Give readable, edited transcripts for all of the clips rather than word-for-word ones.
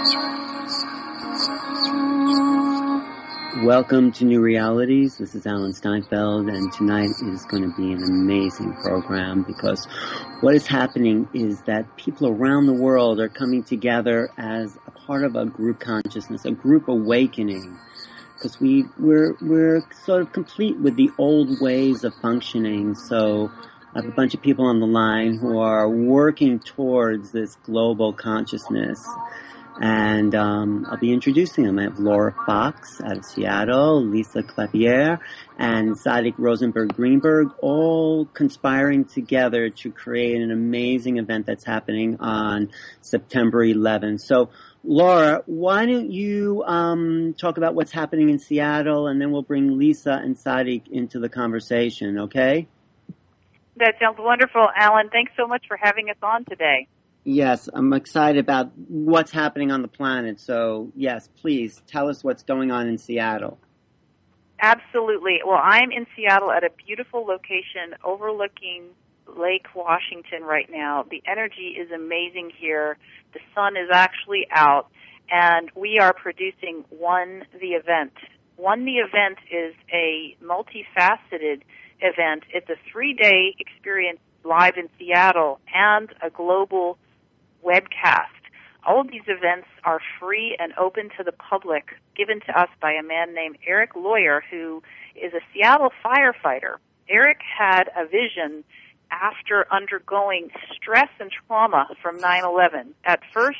Welcome to New Realities. This is Alan Steinfeld, and tonight is going to be an amazing program because what is happening is that people around the world are coming together as a part of a group consciousness, a group awakening, because we're sort of complete with the old ways of functioning. So I have a bunch of people on the line who are working towards this global consciousness. And I'll be introducing them. I have Laura Fox out of Seattle, Lisa Clapier, and Sadiq Rosenberg-Greenberg, all conspiring together to create an amazing event that's happening on September 11th. So, Laura, why don't you talk about what's happening in Seattle, and then we'll bring Lisa and Sadiq into the conversation, okay? That sounds wonderful, Alan. Thanks so much for having us on today. Yes, I'm excited about what's happening on the planet. So, yes, please tell us what's going on in Seattle. Absolutely. Well, I'm in Seattle at a beautiful location overlooking Lake Washington right now. The energy is amazing here. The sun is actually out, and we are producing One the Event. One the Event is a multifaceted event. It's a 3-day experience live in Seattle and a global webcast. All of these events are free and open to the public, given to us by a man named Eric Lawyer, who is a Seattle firefighter. Eric had a vision after undergoing stress and trauma from 9/11. At first,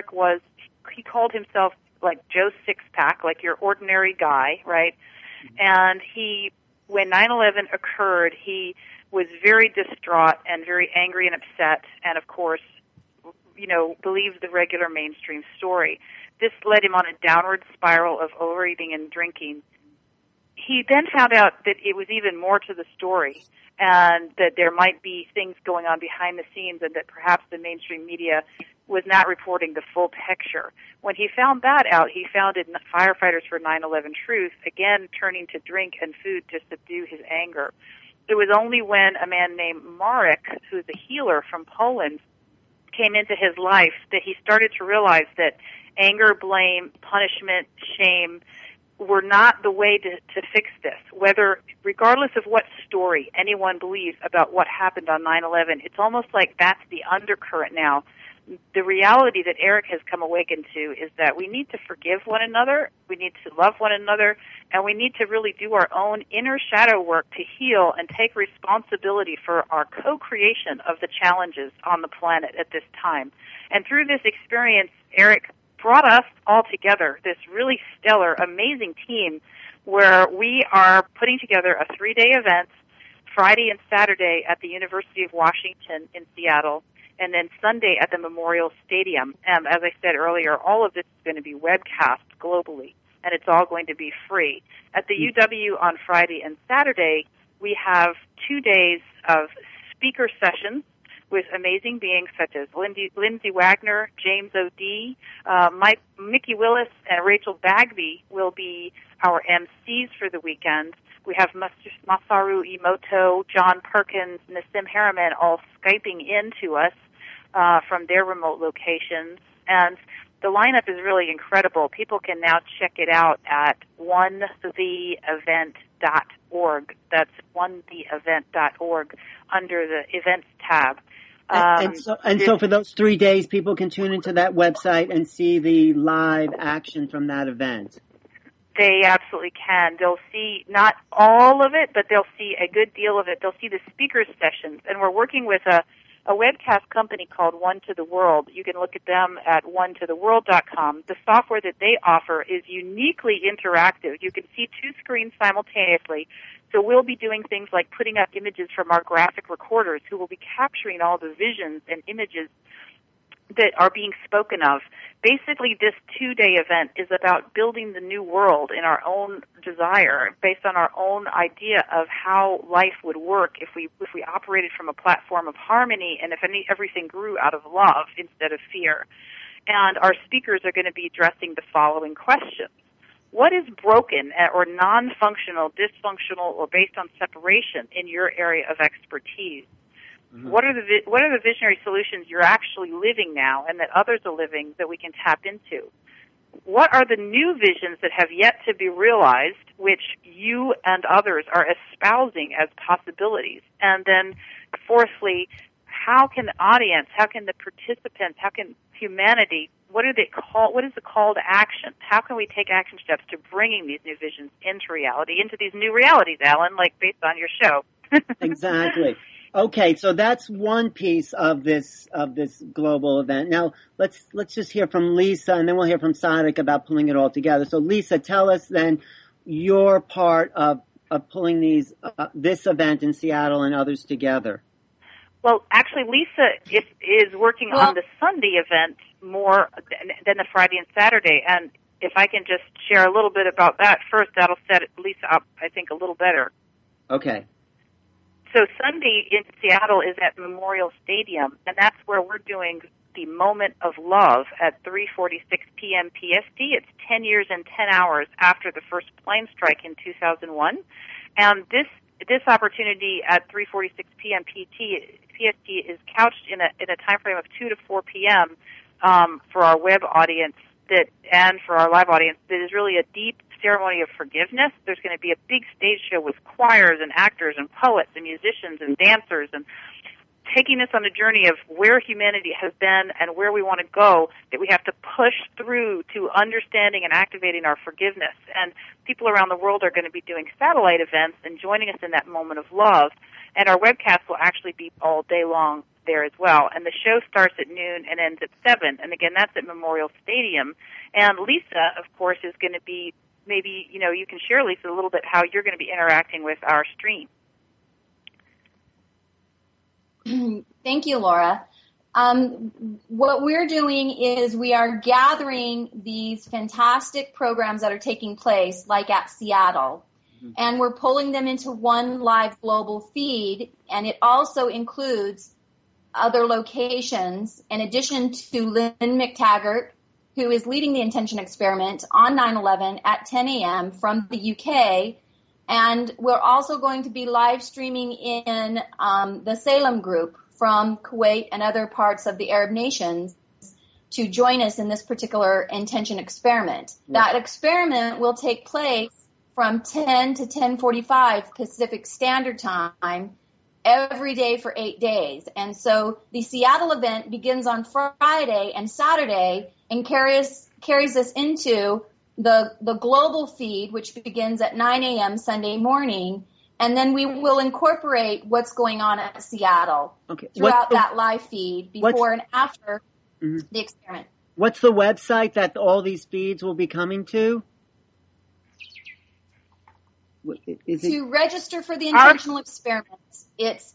he called himself like Joe Sixpack, like your ordinary guy, right? And when 9/11 occurred, he was very distraught and very angry and upset, and of course, believed the regular mainstream story. This led him on a downward spiral of overeating and drinking. He then found out that it was even more to the story, and that there might be things going on behind the scenes, and that perhaps the mainstream media was not reporting the full picture. When he found that out, he founded Firefighters for 9/11 Truth, again turning to drink and food to subdue his anger. It was only when a man named Marek, who's a healer from Poland, came into his life that he started to realize that anger, blame, punishment, shame were not the way to fix this. Regardless of what story anyone believes about what happened on 9/11, it's almost like that's the undercurrent now. The reality that Eric has come awakened to is that we need to forgive one another, we need to love one another, and we need to really do our own inner shadow work to heal and take responsibility for our co-creation of the challenges on the planet at this time. And through this experience, Eric brought us all together, this really stellar, amazing team, where we are putting together a 3-day event, Friday and Saturday at the University of Washington in Seattle, and then Sunday at the Memorial Stadium. As I said earlier, all of this is going to be webcast globally, and it's all going to be free. At the UW on Friday and Saturday, we have 2 days of speaker sessions with amazing beings such as Lindsay Wagner, James O'D, Mickey Willis, and Rachel Bagby will be our MCs for the weekend. We have Masaru Emoto, John Perkins, Nassim Harriman all Skyping in to us from their remote locations. And the lineup is really incredible. People can now check it out at onetheevent.org. That's onetheevent.org under the events tab. So for those 3 days, people can tune into that website and see the live action from that event. They absolutely can. They'll see not all of it, but they'll see a good deal of it. They'll see the speakers sessions, and we're working with a webcast company called One to the World. You can look at them at onetotheworld.com. The software that they offer is uniquely interactive. You can see 2 screens simultaneously. So we'll be doing things like putting up images from our graphic recorders who will be capturing all the visions and images that are being spoken of. Basically, this 2-day event is about building the new world in our own desire, based on our own idea of how life would work if we operated from a platform of harmony and if everything grew out of love instead of fear. And our speakers are going to be addressing the following questions. What is broken or non-functional, dysfunctional, or based on separation in your area of expertise? Mm-hmm. What are the visionary solutions you're actually living now and that others are living that we can tap into? What are the new visions that have yet to be realized, which you and others are espousing as possibilities? And then, fourthly, how can the audience, how can the participants, how can humanity, what is the call to action? How can we take action steps to bringing these new visions into reality, into these new realities, Alan, like based on your show? Exactly. Okay, so that's one piece of this global event. Now let's just hear from Lisa, and then we'll hear from Sadiq about pulling it all together. So Lisa, tell us then your part of pulling this event in Seattle and others together. Well, actually, Lisa is working on the Sunday event more than the Friday and Saturday, and if I can just share a little bit about that first, that'll set Lisa up, I think, a little better. Okay. So Sunday in Seattle is at Memorial Stadium, and that's where we're doing the Moment of Love at 3:46 p.m. PST. It's 10 years and 10 hours after the first plane strike in 2001. And this opportunity at 3:46 p.m. PST is couched in a time frame of 2 to 4 p.m. For our web audience and for our live audience. That is really a deep ceremony of forgiveness. There's going to be a big stage show with choirs and actors and poets and musicians and dancers, and taking us on a journey of where humanity has been and where we want to go, that we have to push through to understanding and activating our forgiveness. And people around the world are going to be doing satellite events and joining us in that moment of love. And our webcast will actually be all day long there as well. And the show starts at noon and ends at 7. And again, that's at Memorial Stadium. And Lisa, of course, is going to be, maybe, you can share, Lisa, a little bit how you're going to be interacting with our stream. Thank you, Laura. What we're doing is we are gathering these fantastic programs that are taking place, like at Seattle, and we're pulling them into one live global feed, and it also includes other locations, in addition to Lynn McTaggart, who is leading the Intention Experiment on 9/11 at 10 a.m. from the UK. And we're also going to be live streaming in the Salem group from Kuwait and other parts of the Arab nations to join us in this particular Intention Experiment. That experiment will take place from 10 to 10:45 Pacific Standard Time every day for 8 days. And so the Seattle event begins on Friday and Saturday and carries us into the global feed, which begins at 9 a.m. Sunday morning, and then we will incorporate what's going on at Seattle throughout that live feed before and after the experiment. What's the website that all these feeds will be coming to? To register for the intentional experiment, it's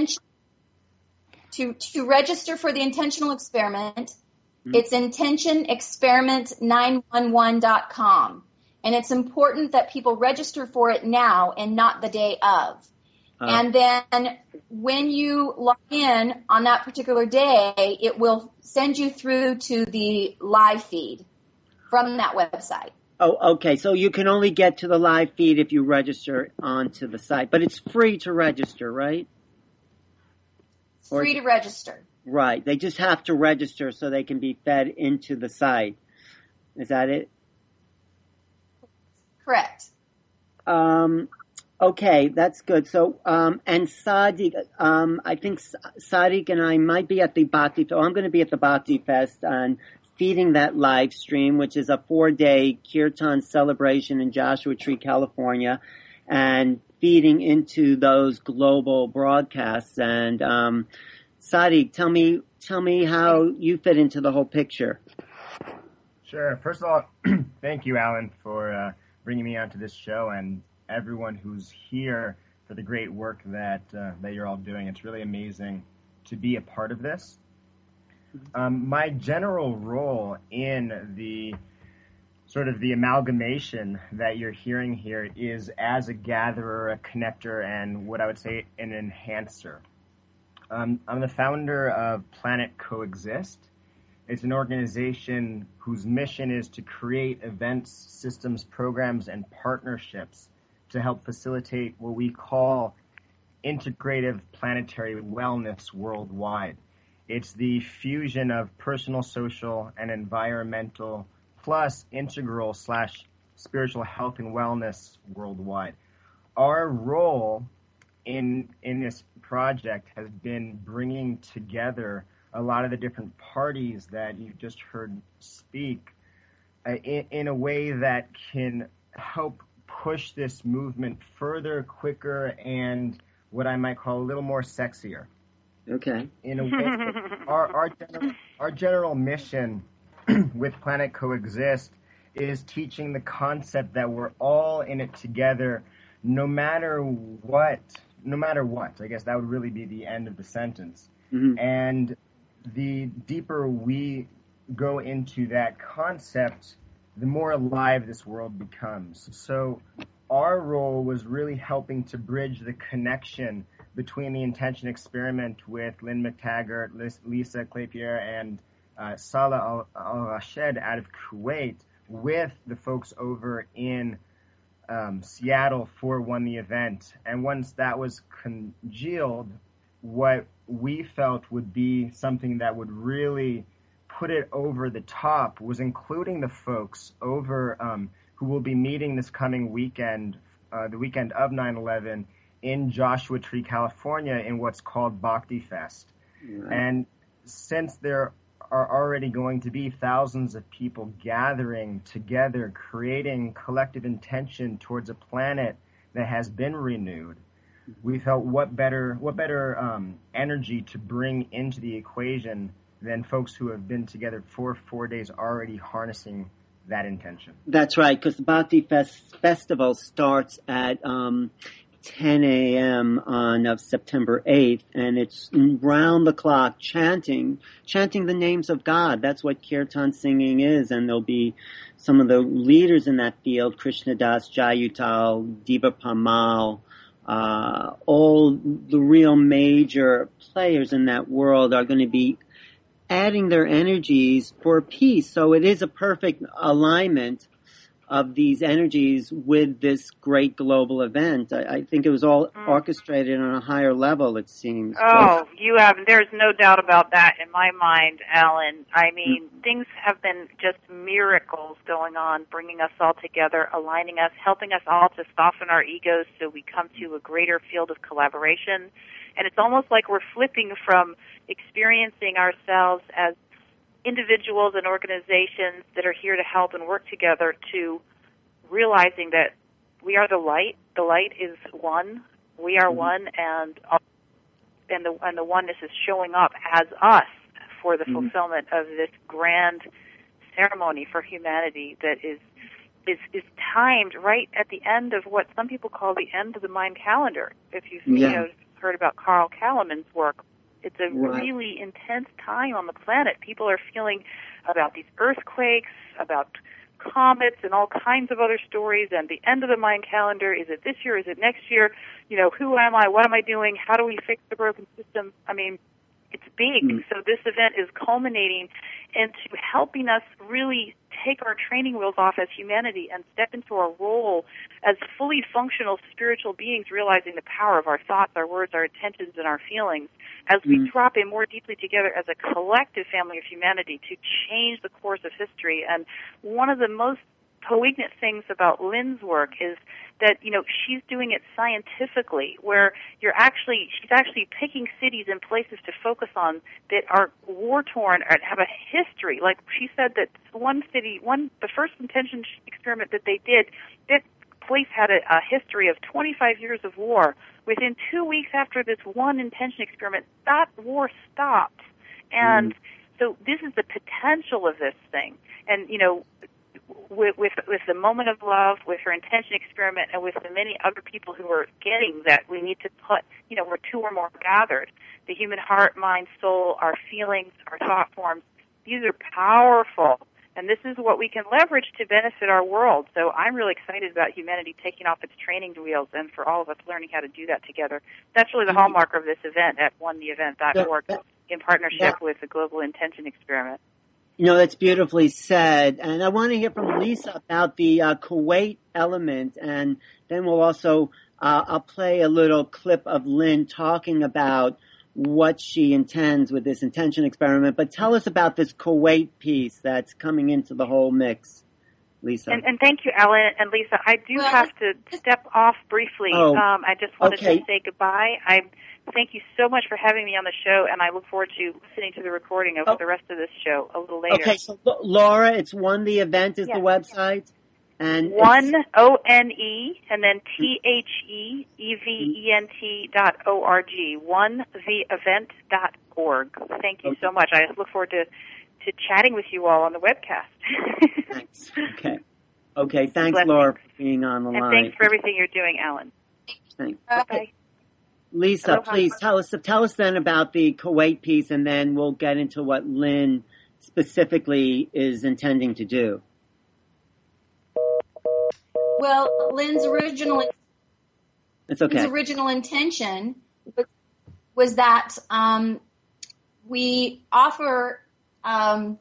to register for the intentional experiment. It's intentionexperiment911.com. And it's important that people register for it now and not the day of. And then when you log in on that particular day, it will send you through to the live feed from that website. Oh, okay. So you can only get to the live feed if you register onto the site. But it's free to register, right? Free to register. Right. They just have to register so they can be fed into the site. Is that it? Correct. Okay, that's good. So, and Sadiq, I think Sadiq and I might be at the Bhakti, so I'm going to be at the Bhakti Fest and feeding that live stream, which is a 4-day Kirtan celebration in Joshua Tree, California, and feeding into those global broadcasts. And, Sadiq, tell me how you fit into the whole picture. Sure. First of all, thank you, Alan, for bringing me onto this show, and everyone who's here for the great work that you're all doing. It's really amazing to be a part of this. My general role in the sort of the amalgamation that you're hearing here is as a gatherer, a connector, and what I would say an enhancer. I'm the founder of Planet Coexist. It's an organization whose mission is to create events, systems, programs, and partnerships to help facilitate what we call integrative planetary wellness worldwide. It's the fusion of personal, social, and environmental plus integral / spiritual health and wellness worldwide. Our role in this project has been bringing together a lot of the different parties that you just heard speak in a way that can help push this movement further, quicker, and what I might call a little more sexier. Okay. In a way, our general mission with Planet Coexist is teaching the concept that we're all in it together, no matter what. I guess that would really be the end of the sentence. Mm-hmm. And the deeper we go into that concept, the more alive this world becomes. So our role was really helping to bridge the connection between the Intention Experiment with Lynn McTaggart, Lisa Klépierre, and Salah Al-Rashed out of Kuwait with the folks over in Seattle for One the Event. And once that was congealed, what we felt would be something that would really put it over the top was including the folks over who will be meeting this coming weekend, the weekend of 9/11, in Joshua Tree, California, in what's called Bhakti Fest. Right. And since there are already going to be thousands of people gathering together, creating collective intention towards a planet that has been renewed, we felt what better energy to bring into the equation than folks who have been together for 4 days already harnessing that intention. That's right, because the Bhakti Festival starts at 10 a.m. on September 8th, and it's round the clock chanting the names of God. That's what kirtan singing is, and there'll be some of the leaders in that field, Krishna Das, Jayutal, Diva Pamal, all the real major players in that world are going to be adding their energies for peace. So it is a perfect alignment of these energies with this great global event. I think it was all orchestrated on a higher level, it seems. Oh, there's no doubt about that in my mind, Alan. I mean, things have been just miracles going on, bringing us all together, aligning us, helping us all to soften our egos so we come to a greater field of collaboration. And it's almost like we're flipping from experiencing ourselves as individuals and organizations that are here to help and work together to realizing that we are the light. The light is one. We are one, and the oneness is showing up as us for the fulfillment of this grand ceremony for humanity that is timed right at the end of what some people call the end of the mind calendar. If you've heard about Carl Kalaman's work, it's a really intense time on the planet. People are feeling about these earthquakes, about comets, and all kinds of other stories. And the end of the mind calendar, is it this year? Is it next year? Who am I? What am I doing? How do we fix the broken system? I mean, it's big. So this event is culminating into helping us really take our training wheels off as humanity and step into our role as fully functional spiritual beings, realizing the power of our thoughts, our words, our intentions, and our feelings as we drop in more deeply together as a collective family of humanity to change the course of history. And one of the most poignant things about Lynn's work is that, she's doing it scientifically, where she's actually picking cities and places to focus on that are war-torn and have a history. Like she said that the first intention experiment that they did, that place had a history of 25 years of war. Within 2 weeks after this one intention experiment, that war stopped. And so this is the potential of this thing. And, with the moment of love, with her intention experiment, and with the many other people who are getting that we need to put, we're two or more gathered. The human heart, mind, soul, our feelings, our thought forms, these are powerful. And this is what we can leverage to benefit our world. So I'm really excited about humanity taking off its training wheels and for all of us learning how to do that together. That's really the hallmark of this event at onetheevent.org in partnership with the Global Intention Experiment. That's beautifully said. And I want to hear from Lisa about the Kuwait element, and then we'll also I'll play a little clip of Lynn talking about what she intends with this intention experiment. But tell us about this Kuwait piece that's coming into the whole mix, Lisa. And thank you, Alan and Lisa. I do have to step off briefly. I just wanted to say goodbye. I thank you so much for having me on the show, and I look forward to listening to the recording of the rest of this show a little later. Okay, so Laura, it's One the Event is the website. And ONE, O-N-E, and then THEEVENT.org, onetheevent.org. Thank you so much. I look forward to chatting with you all on the webcast. Thanks. Okay, thanks, Laura, for being on the line. And thanks for everything you're doing, Alan. Thanks. Bye. Lisa, please tell us then about the Kuwait piece, and then we'll get into what Lynn specifically is intending to do. Well, Lynn's original intention was that we offer on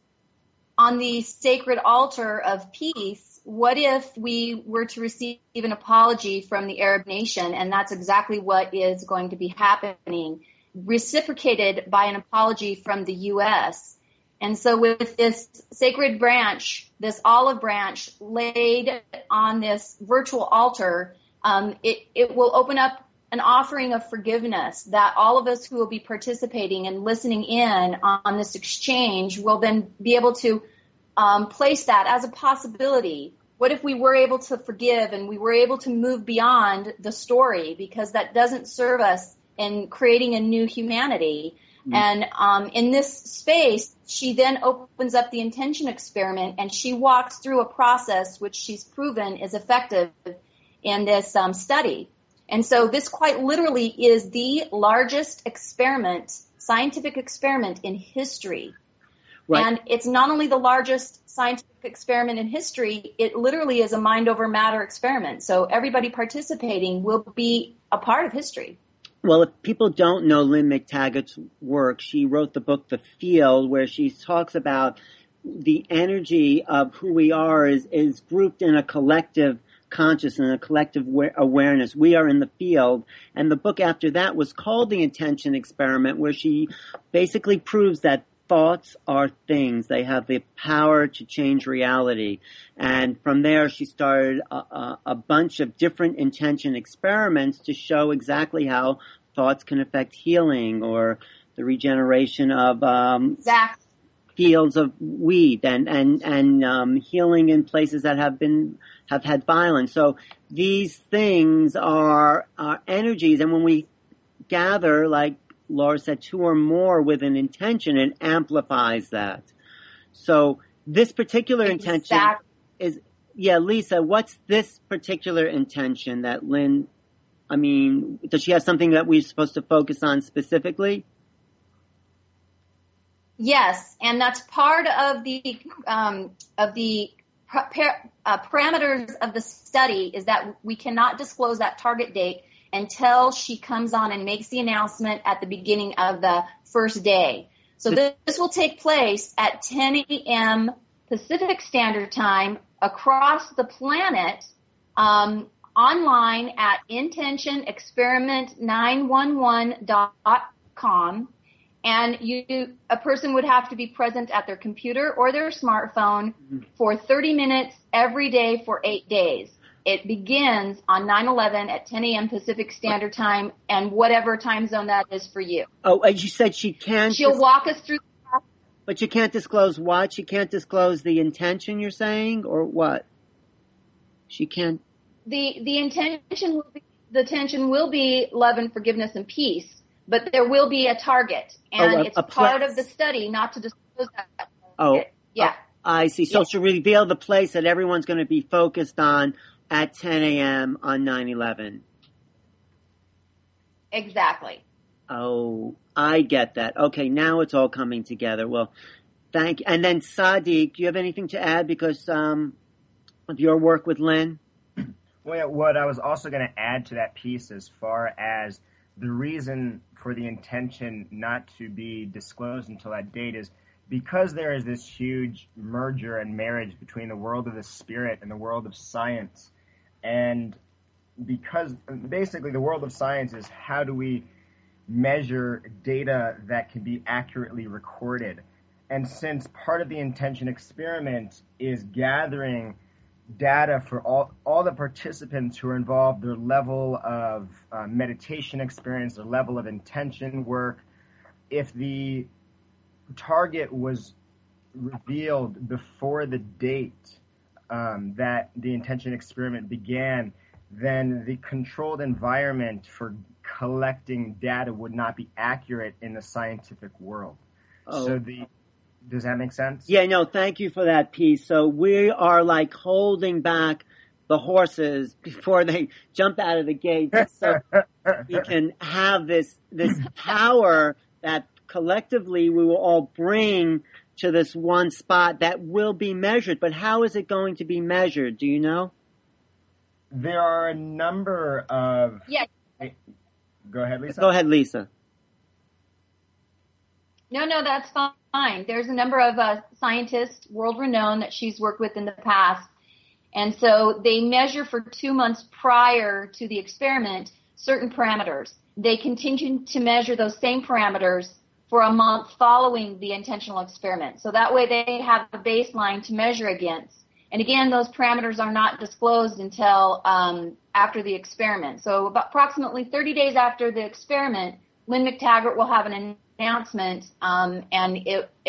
the sacred altar of peace, what if we were to receive an apology from the Arab nation? And that's exactly what is going to be happening, reciprocated by an apology from the U.S. And so with this sacred branch, this olive branch laid on this virtual altar, it will open up an offering of forgiveness that all of us who will be participating and listening in on this exchange will then be able to place that as a possibility. What if we were able to forgive and we were able to move beyond the story, because that doesn't serve us in creating a new humanity? And in this space, she then opens up the intention experiment, and she walks through a process which she's proven is effective in this study. And so this quite literally is the largest scientific experiment in history. Right. And it's not only the largest scientific experiment in history, it literally is a mind over matter experiment. So everybody participating will be a part of history. Well, if people don't know Lynn McTaggart's work, she wrote the book The Field, where she talks about the energy of who we are is grouped in a collective consciousness, a collective awareness. We are in the field. And the book after that was called The Intention Experiment, where she basically proves that thoughts are things. They have the power to change reality. And from there, she started a bunch of different intention experiments to show exactly how thoughts can affect healing or the regeneration of fields of wheat and healing in places that have had violence. So these things are energies, and when we gather, like Laura said, two or more with an intention, it amplifies that. So this particular intention is, Lisa, what's this particular intention that Lynn, does she have something that we're supposed to focus on specifically? Yes, and that's part of the parameters of the study, is that we cannot disclose that target date until she comes on and makes the announcement at the beginning of the first day. So this will take place at 10 a.m. Pacific Standard Time across the planet, online at intentionexperiment911.com. And a person would have to be present at their computer or their smartphone for 30 minutes every day for 8 days. It begins on 9/11 at 10 a.m. Pacific Standard Time, and whatever time zone that is for you. Oh, as you said, she can't. She'll walk us through. But you can't disclose what? She can't disclose the intention, you're saying, or what? She can't. The intention will be love and forgiveness and peace, but there will be a target, and it's part of the study not to disclose that. I see. So she'll reveal the place that everyone's going to be focused on at 10 a.m. on 9/11. Exactly. Oh, I get that. Okay, now it's all coming together. Well, thank you. And then Sadiq, do you have anything to add because of your work with Lynn? Well, what I was also going to add to that piece as far as the reason for the intention not to be disclosed until that date is because there is this huge merger and marriage between the world of the spirit and the world of science. And because basically the world of science is how do we measure data that can be accurately recorded. And since part of the intention experiment is gathering data for all the participants who are involved, their level of meditation experience, their level of intention work, if the target was revealed before the date that the intention experiment began, then the controlled environment for collecting data would not be accurate in the scientific world. Oh. So does that make sense? Yeah, no, thank you for that piece. So we are like holding back the horses before they jump out of the gate, just so we can have this power that collectively we will all bring to this one spot that will be measured. But how is it going to be measured? Do you know? There are a number of... Yes. Go ahead, Lisa. Go ahead, Lisa. No, that's fine. There's a number of scientists, world-renowned, that she's worked with in the past. And so they measure for 2 months prior to the experiment certain parameters. They continue to measure those same parameters for a month following the intentional experiment. So that way they have a baseline to measure against. And again, those parameters are not disclosed until after the experiment. So about approximately 30 days after the experiment, Lynn McTaggart will have an announcement, and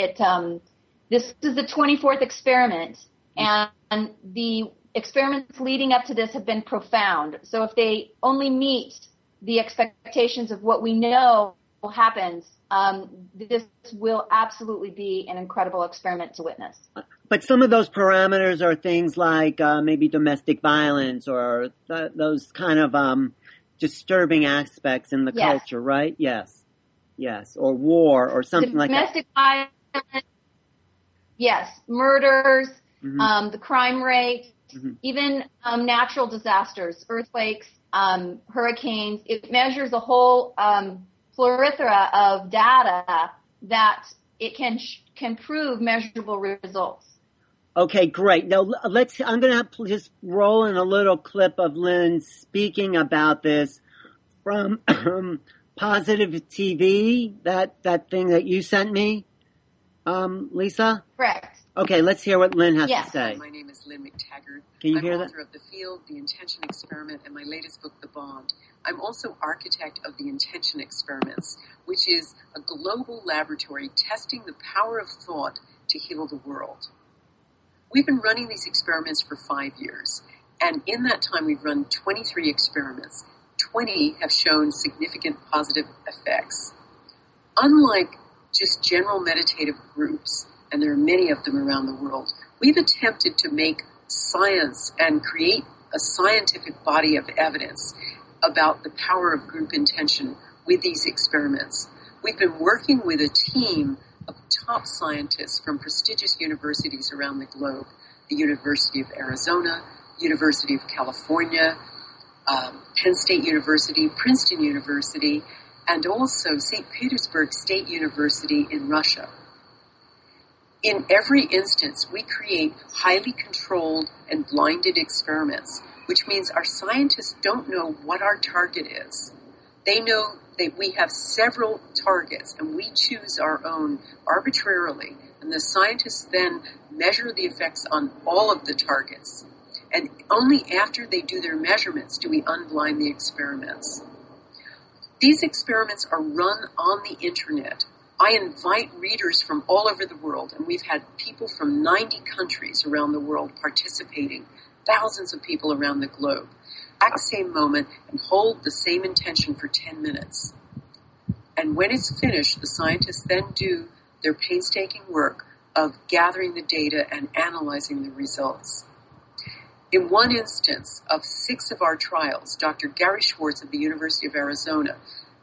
this is the 24th experiment, and the experiments leading up to this have been profound. So if they only meet the expectations of what we know happens, this will absolutely be an incredible experiment to witness. But some of those parameters are things like maybe domestic violence or those kind of disturbing aspects in the culture, right? Yes, or war or something like that. Domestic violence, yes, murders, the crime rate, even natural disasters, earthquakes, hurricanes. It measures a whole plethora of data that it can prove measurable results. Okay, great. Now I'm going to just roll in a little clip of Lynn speaking about this from Positive TV, that thing that you sent me, Lisa? Correct. Okay, let's hear what Lynn has to say. My name is Lynn McTaggart. Can you hear that? I'm author of The Field, The Intention Experiment, and my latest book, The Bond. I'm also architect of the Intention Experiments, which is a global laboratory testing the power of thought to heal the world. We've been running these experiments for 5 years, and in that time we've run 23 experiments. 20 have shown significant positive effects. Unlike just general meditative groups, and there are many of them around the world, we've attempted to make science and create a scientific body of evidence about the power of group intention with these experiments. We've been working with a team of top scientists from prestigious universities around the globe, the University of Arizona, University of California, Penn State University, Princeton University, and also St. Petersburg State University in Russia. In every instance, we create highly controlled and blinded experiments, which means our scientists don't know what our target is. They know that we have several targets, and we choose our own arbitrarily, and the scientists then measure the effects on all of the targets. And only after they do their measurements do we unblind the experiments. These experiments are run on the internet. I invite readers from all over the world, and we've had people from 90 countries around the world participating, thousands of people around the globe, at the same moment and hold the same intention for 10 minutes. And when it's finished, the scientists then do their painstaking work of gathering the data and analyzing the results. In one instance of 6 of our trials, Dr. Gary Schwartz of the University of Arizona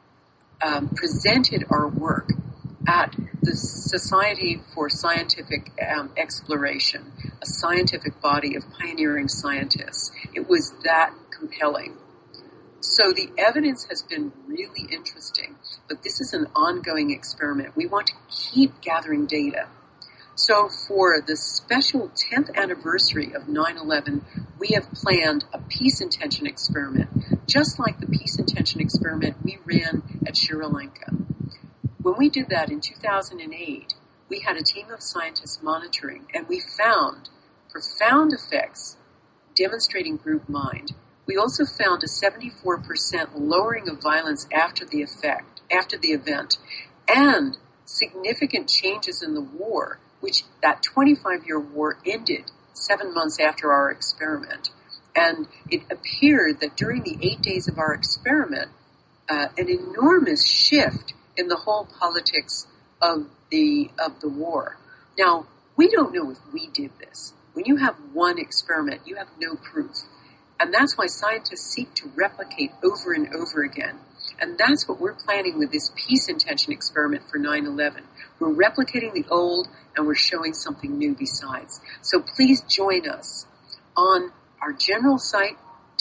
presented our work at the Society for Scientific Exploration, a scientific body of pioneering scientists. It was that compelling. So the evidence has been really interesting, but this is an ongoing experiment. We want to keep gathering data. So for the special 10th anniversary of 9/11, we have planned a peace intention experiment, just like the peace intention experiment we ran at Sri Lanka. When we did that in 2008, we had a team of scientists monitoring, and we found profound effects demonstrating group mind. We also found a 74% lowering of violence after the event, and significant changes in the war, which that 25-year war ended 7 months after our experiment. And it appeared that during the 8 days of our experiment, an enormous shift in the whole politics of the war. Now, we don't know if we did this. When you have one experiment, you have no proof. And that's why scientists seek to replicate over and over again. And that's what we're planning with this peace intention experiment for 9/11. We're replicating the old, and we're showing something new besides. So please join us on our general site,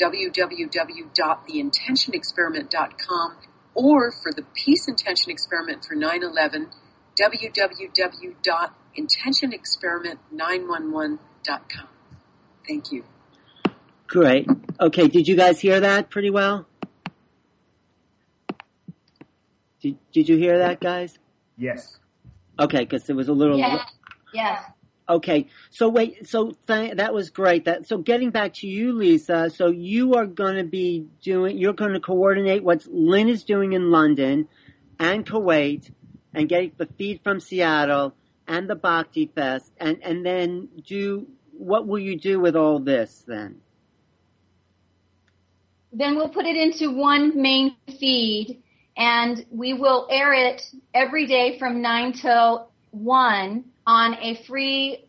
www.theintentionexperiment.com, or for the peace intention experiment for 9/11, www.intentionexperiment911.com. Thank you. Great. Okay, did you guys hear that pretty well? Did you hear that, guys? Yes. Okay, because there was a little... Yes. Okay, so that was great. So getting back to you, Lisa, so you are going to be you're going to coordinate what Lynn is doing in London and Kuwait, and get the feed from Seattle and the Bhakti Fest, and then what will you do with all this then? Then we'll put it into one main feed, and we will air it every day from 9 till 1 on a free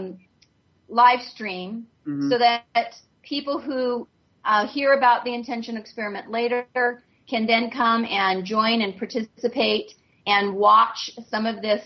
live stream, so that people who hear about the intention experiment later can then come and join and participate and watch some of this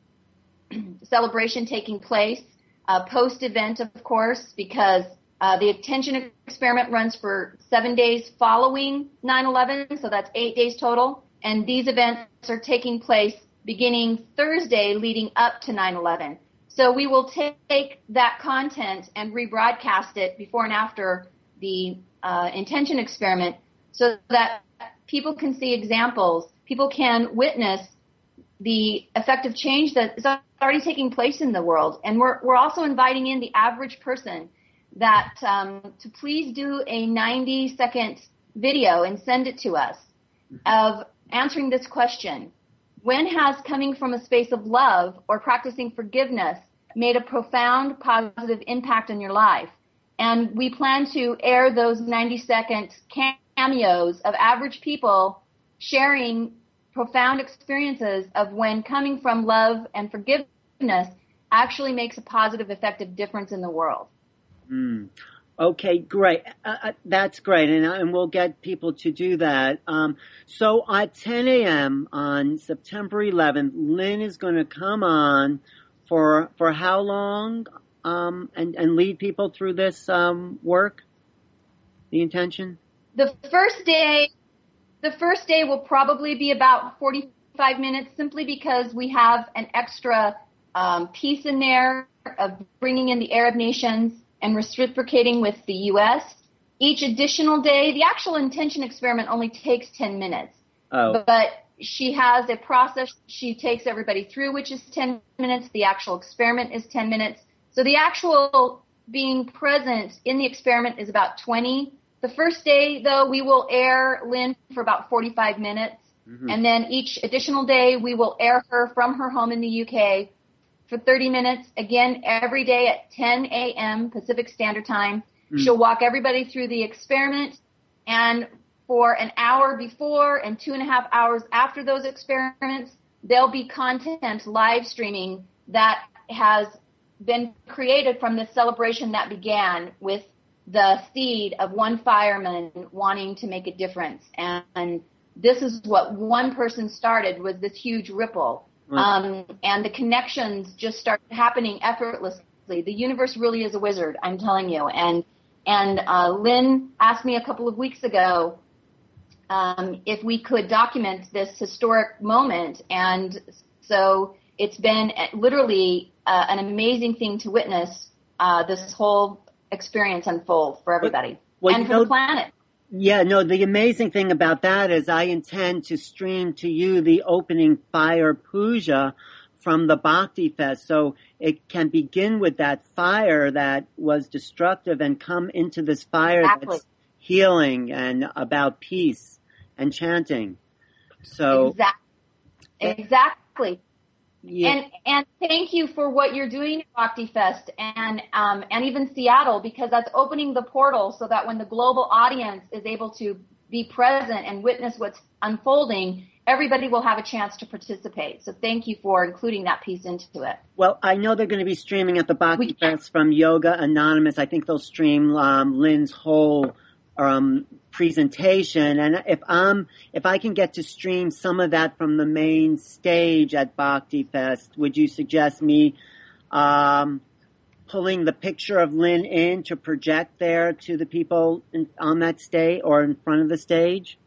celebration taking place post-event, of course, because the intention experiment runs for 7 days following 9/11, so that's 8 days total. And these events are taking place beginning Thursday leading up to 9/11. So we will take that content and rebroadcast it before and after the intention experiment so that people can see examples, people can witness the effective change that is already taking place in the world. And we're also inviting in the average person that to please do a 90-second video and send it to us of answering this question. When has coming from a space of love or practicing forgiveness made a profound positive impact in your life? And we plan to air those 90-second cameos of average people sharing profound experiences of when coming from love and forgiveness actually makes a positive, effective difference in the world. Okay, great. That's great, and we'll get people to do that. So at 10 a.m. on September 11th, Lynn is going to come on for how long, and lead people through this work, the intention? The first day will probably be about 45 minutes, simply because we have an extra piece in there of bringing in the Arab nations and reciprocating with the U.S. Each additional day, the actual intention experiment only takes 10 minutes. Oh. But she has a process she takes everybody through, which is 10 minutes. The actual experiment is 10 minutes. So the actual being present in the experiment is about 20. The first day, though, we will air Lynn for about 45 minutes. And then each additional day, we will air her from her home in the U.K. for 30 minutes, again, every day at 10 a.m. Pacific Standard Time. She'll walk everybody through the experiment, and for an hour before and 2.5 hours after those experiments, there'll be content live streaming that has been created from the celebration that began with the seed of one fireman wanting to make a difference. And this is what one person started, was this huge ripple. And the connections just start happening effortlessly. The universe really is a wizard, I'm telling you. And Lynn asked me a couple of weeks ago if we could document this historic moment. And so it's been literally an amazing thing to witness this whole experience unfold for everybody and for the planet. Yeah, no, the amazing thing about that is I intend to stream to you the opening fire puja from the Bhakti Fest. So it can begin with that fire that was destructive and come into this fire that's healing and about peace and chanting. So exactly. Yeah. And thank you for what you're doing at Bhakti Fest and even Seattle, because that's opening the portal so that when the global audience is able to be present and witness what's unfolding, everybody will have a chance to participate. So thank you for including that piece into it. Well, I know they're going to be streaming at the Bhakti Fest from Yoga Anonymous. I think they'll stream Lynn's whole presentation, and if I can get to stream some of that from the main stage at Bhakti Fest, would you suggest me pulling the picture of Lynn in to project there to the people on that stage or in front of the stage?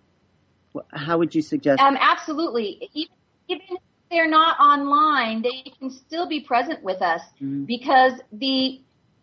How would you suggest? Absolutely. Even if they're not online, they can still be present with us because the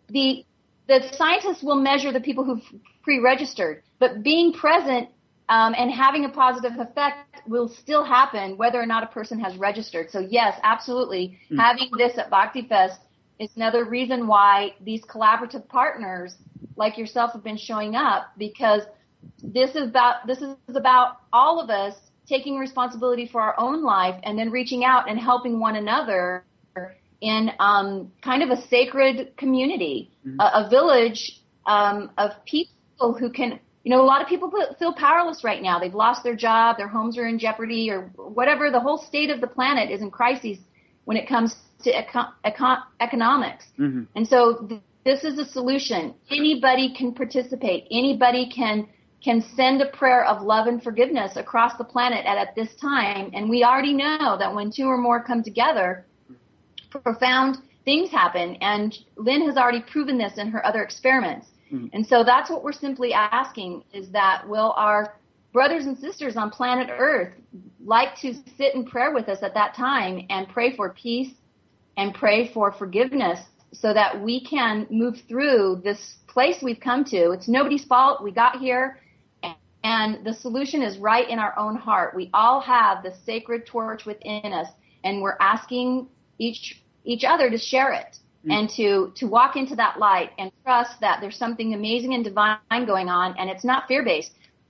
scientists will measure the people who've pre-registered, but being present and having a positive effect will still happen whether or not a person has registered. So yes, absolutely. Having this at Bhakti Fest is another reason why these collaborative partners like yourself have been showing up, because this is about all of us taking responsibility for our own life and then reaching out and helping one another in kind of a sacred community, a village of people who can, a lot of people feel powerless right now. They've lost their job, their homes are in jeopardy, or whatever. The whole state of the planet is in crisis when it comes to economics. And so this is a solution. Anybody can participate. Anybody can send a prayer of love and forgiveness across the planet at this time. And we already know that when two or more come together, profound things happen. And Lynn has already proven this in her other experiments. And so that's what we're simply asking, is that will our brothers and sisters on planet Earth like to sit in prayer with us at that time and pray for peace and pray for forgiveness so that we can move through this place we've come to. It's nobody's fault. We got here, and the solution is right in our own heart. We all have the sacred torch within us, and we're asking each other to share it and to walk into that light and trust that there's something amazing and divine going on, and it's not fear-based.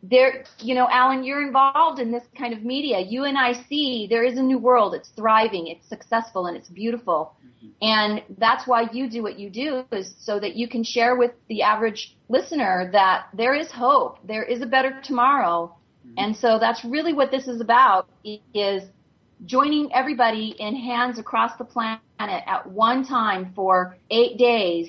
Alan, you're involved in this kind of media. You and I see there is a new world. It's thriving, it's successful, and it's beautiful. And that's why you do what you do, is so that you can share with the average listener that there is hope. There is a better tomorrow. And so that's really what this is about, is joining everybody in hands across the planet at one time for 8 days.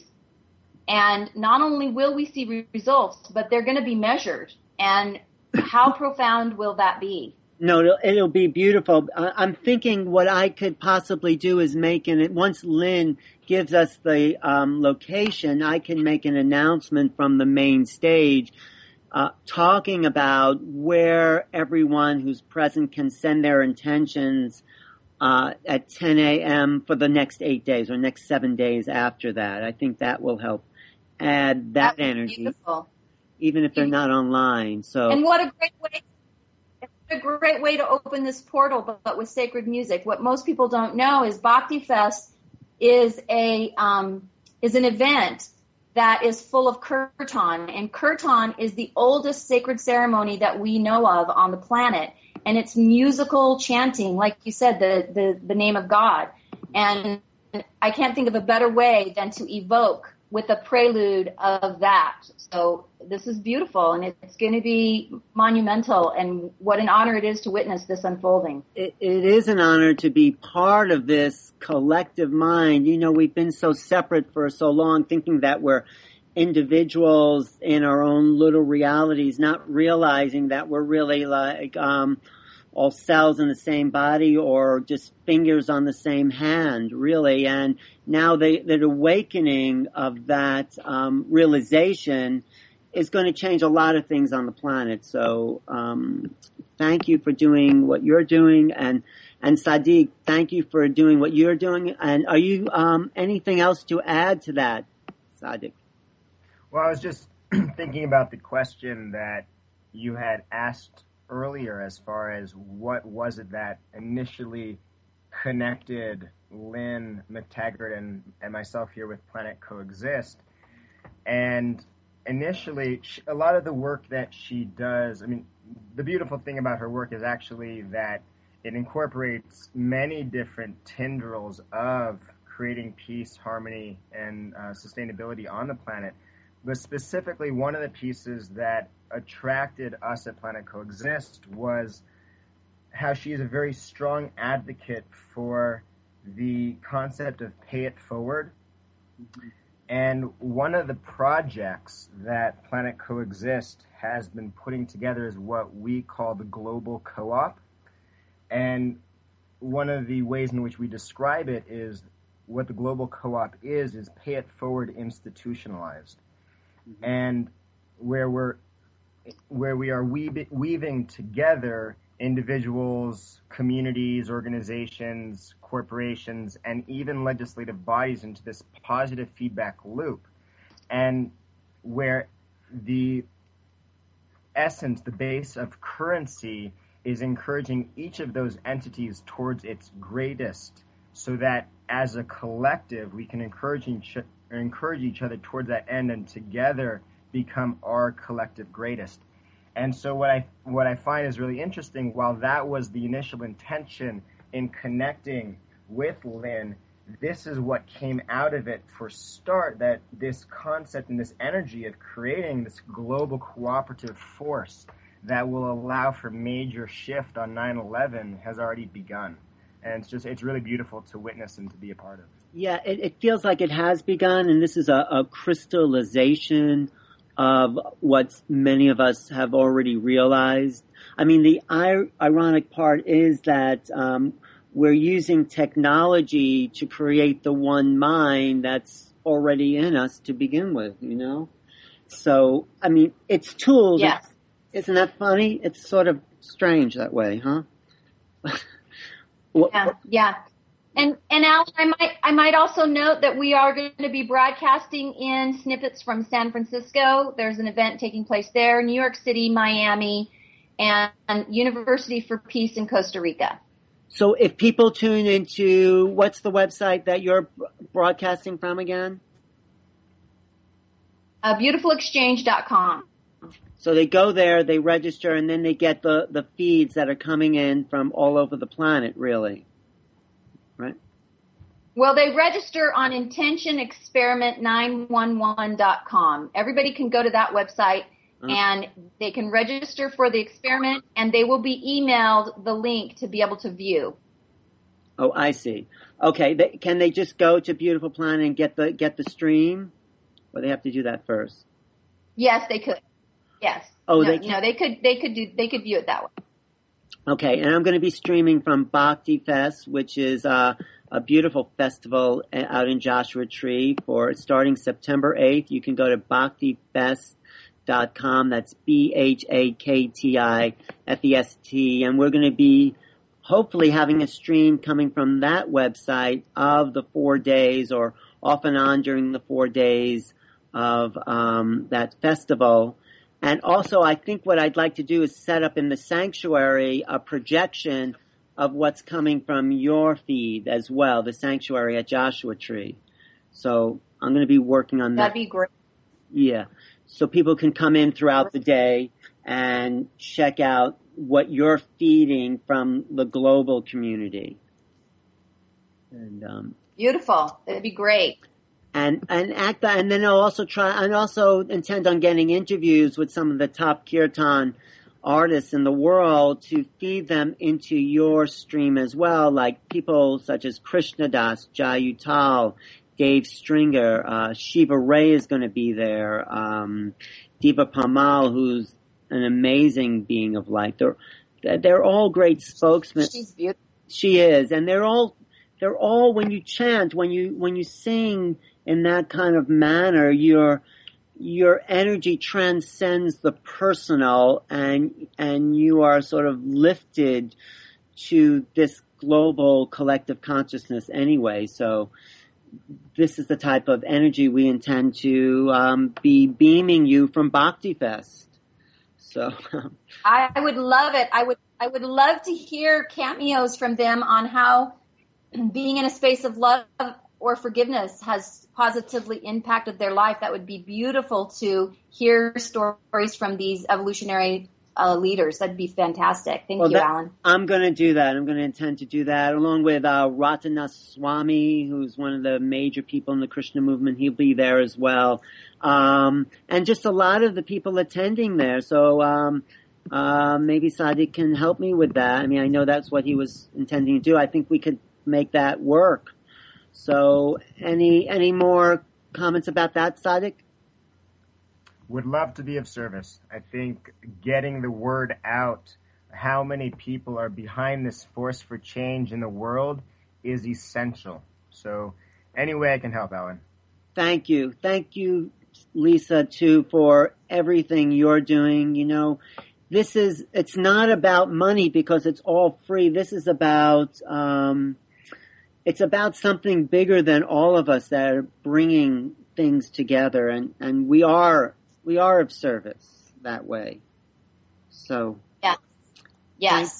And not only will we see results, but they're going to be measured. And how profound will that be? No, it'll be beautiful. I'm thinking what I could possibly do is once Lynn gives us the location, I can make an announcement from the main stage talking about where everyone who's present can send their intentions at 10 a.m. for the next 8 days or next 7 days after that. I think that will help add that energy, beautiful, even if they're not online. So, and what a great way to open this portal, but with sacred music. What most people don't know is Bhakti Fest is an event that is full of kirtan, and kirtan is the oldest sacred ceremony that we know of on the planet, and it's musical chanting, like you said, the name of God. And I can't think of a better way than to evoke with a prelude of that. So this is beautiful, and it's going to be monumental, and what an honor it is to witness this unfolding. It is an honor to be part of this collective mind. We've been so separate for so long, thinking that we're individuals in our own little realities, not realizing that we're really like all cells in the same body or just fingers on the same hand, really. And now the awakening of that realization is going to change a lot of things on the planet. So thank you for doing what you're doing. And And Sadiq, thank you for doing what you're doing. And are you anything else to add to that, Sadiq? Well, I was just thinking about the question that you had asked earlier as far as what was it that initially connected Lynn McTaggart and myself here with Planet Coexist. And initially, a lot of the work that she does, I mean, the beautiful thing about her work is actually that it incorporates many different tendrils of creating peace, harmony, and sustainability on the planet. But specifically, one of the pieces that attracted us at Planet Coexist was how she is a very strong advocate for the concept of pay it forward. Mm-hmm. And one of the projects that Planet Coexist has been putting together is what we call the Global Co-op. And one of the ways in which we describe it is what the Global Co-op is pay it forward institutionalized. Mm-hmm. And where we are weaving together individuals, communities, organizations, corporations, and even legislative bodies into this positive feedback loop, and where the essence, the base of currency is encouraging each of those entities towards its greatest, so that as a collective we can encourage each other towards that end and together become our collective greatest. And so what I find is really interesting, while that was the initial intention in connecting with Lynn, this is what came out of it for start, that this concept and this energy of creating this global cooperative force that will allow for major shift on 9/11 has already begun. And it's really beautiful to witness and to be a part of. Yeah, it feels like it has begun, and this is a crystallization of what many of us have already realized. I mean, the ironic part is that we're using technology to create the one mind that's already in us to begin with, you know? So, I mean, it's tools. Yes. Isn't that funny? It's sort of strange that way, huh? Yeah. And Al, I might also note that we are going to be broadcasting in snippets from San Francisco. There's an event taking place there, New York City, Miami, and University for Peace in Costa Rica. So if people tune into, what's the website that you're broadcasting from again? Beautifulexchange.com. So they go there, they register, and then they get the feeds that are coming in from all over the planet, really. Right? Well, they register on intentionexperiment911.com. Everybody can go to that website and they can register for the experiment, and they will be emailed the link to be able to view. Oh, I see. Okay, can they just go to Beautiful Planet and get the stream, or they have to do that first? Yes, they could. Yes. Oh, they could view it that way. Okay, and I'm going to be streaming from Bhakti Fest, which is a beautiful festival out in Joshua Tree starting September 8th. You can go to bhaktifest.com. That's BHAKTIFEST. And we're going to be hopefully having a stream coming from that website of the 4 days, or off and on during the 4 days of that festival. And also, I think what I'd like to do is set up in the sanctuary a projection of what's coming from your feed as well, the sanctuary at Joshua Tree. So I'm going to be working on that. That'd be great. Yeah. So people can come in throughout the day and check out what you're feeding from the global community. And beautiful. That'd be great. And act that, and then I'll also intend on getting interviews with some of the top kirtan artists in the world to feed them into your stream as well, like people such as Krishna Das, Jai Uttal, Dave Stringer, Shiva Ray is going to be there, Diva Pamal, who's an amazing being of light. They're all great spokesmen. She's beautiful. She is, and they're all when you chant, when you sing in that kind of manner, your energy transcends the personal, and you are sort of lifted to this global collective consciousness anyway. So this is the type of energy we intend to be beaming you from Bhakti Fest. So I would love it. I would love to hear cameos from them on how being in a space of love or forgiveness has positively impacted their life. That would be beautiful to hear stories from these evolutionary leaders. That'd be fantastic. Thank you, Alan. I'm going to do that. I'm going to intend to do that along with Ratana Swami, who's one of the major people in the Krishna movement. He'll be there as well. And just a lot of the people attending there. So maybe Sadiq can help me with that. I mean, I know that's what he was intending to do. I think we could make that work. So any more comments about that, Sadiq? Would love to be of service. I think getting the word out, how many people are behind this force for change in the world, is essential. So any way I can help, Alan. Thank you. Thank you, Lisa, too, for everything you're doing. You know, it's not about money because it's all free. This is about, it's about something bigger than all of us that are bringing things together, and we are of service that way. So yes.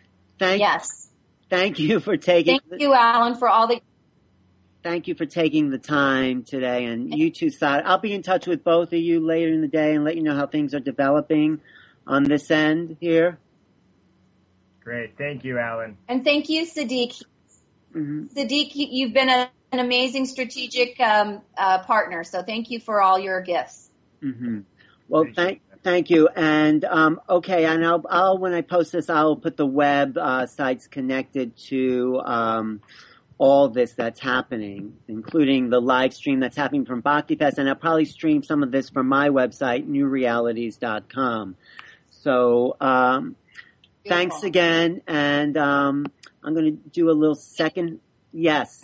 Thank you for taking. Thank you, Alan, for all the. Thank you for taking the time today, and you too, Sadiq. I'll be in touch with both of you later in the day and let you know how things are developing on this end here. Great, thank you, Alan. And thank you, Sadiq. Mm-hmm. Sadiq, you've been an amazing strategic partner. So thank you for all your gifts. Mm-hmm. Well, thank you. And, okay. And I'll, when I post this, I'll put the web, sites connected to, all this that's happening, including the live stream that's happening from Bhakti Fest. And I'll probably stream some of this from my website, newrealities.com. So, thanks again. And, I'm going to do a little second. Yes.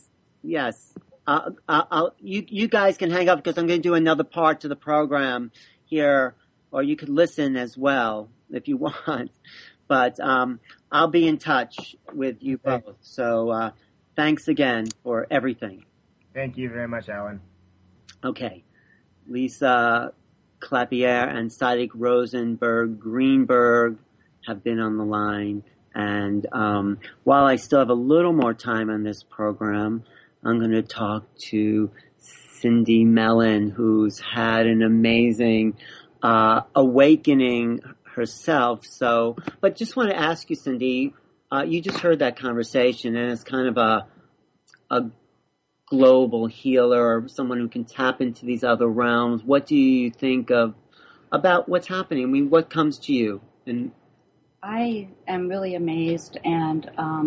You guys can hang up because I'm going to do another part to the program here, or you could listen as well if you want. But I'll be in touch with you both. So thanks again for everything. Thank you very much, Alan. Okay. Lisa Clapierre and Sadiq Rosenberg Greenberg have been on the line. And while I still have a little more time on this program, I'm going to talk to Cindy Mellon, who's had an amazing awakening herself. So, but just want to ask you, Cindy, you just heard that conversation, and it's kind of a global healer or someone who can tap into these other realms. What do you think about what's happening? I mean, what comes to you? And I am really amazed and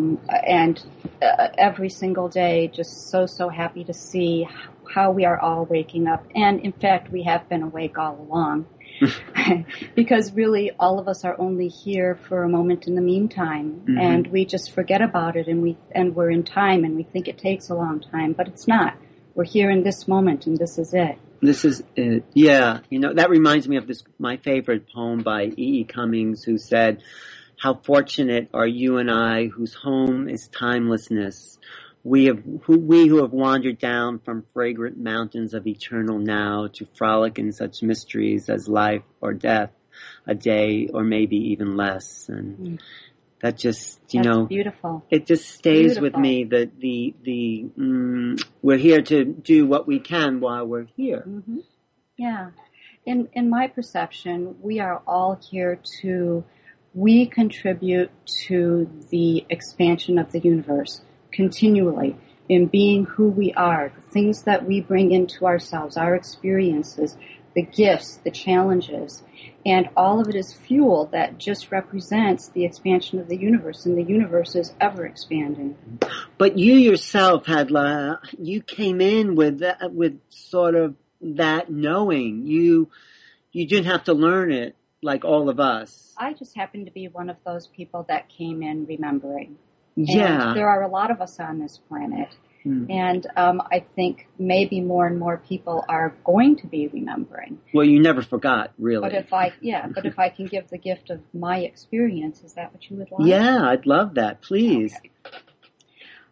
every single day just so happy to see how we are all waking up. And in fact, we have been awake all along because really all of us are only here for a moment in the meantime. Mm-hmm. And we just forget about it and we're in time and we think it takes a long time, but it's not. We're here in this moment and this is it. This is it. Yeah. You know, that reminds me of my favorite poem by E.E. Cummings, who said, "How fortunate are you and I, whose home is timelessness. We who have wandered down from fragrant mountains of eternal now to frolic in such mysteries as life or death, a day or maybe even less." And that just, That's beautiful. It just stays with me that we're here to do what we can while we're here. Mm-hmm. Yeah. In my perception, we are all here we contribute to the expansion of the universe continually in being who we are, the things that we bring into ourselves, our experiences, the gifts, the challenges, and all of it is fuel that just represents the expansion of the universe, and the universe is ever expanding. But you yourself you came in with sort of that knowing. You didn't have to learn it like all of us. I just happen to be one of those people that came in remembering. Yeah. And there are a lot of us on this planet. And I think maybe more and more people are going to be remembering. Well, you never forgot, really. But if I can give the gift of my experience, is that what you would like? Yeah, I'd love that. Please. Okay.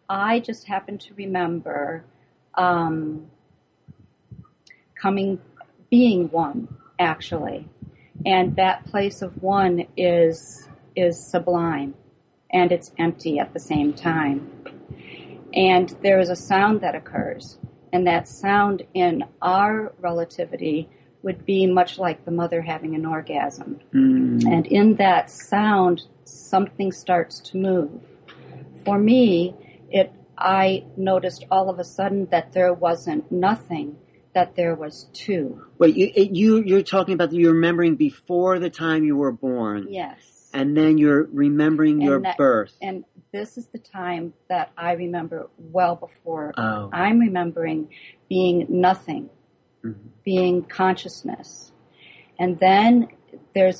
I just happen to remember being one, actually. And that place of one is sublime, and it's empty at the same time. And there is a sound that occurs, and that sound in our relativity would be much like the mother having an orgasm. And in that sound, something starts to move. For me, I noticed all of a sudden that there wasn't nothing, that there was two. Wait, you're talking about you're remembering before the time you were born. Yes. And then you're remembering your birth. And this is the time that I remember well before. Oh. I'm remembering being nothing, being consciousness. And then there's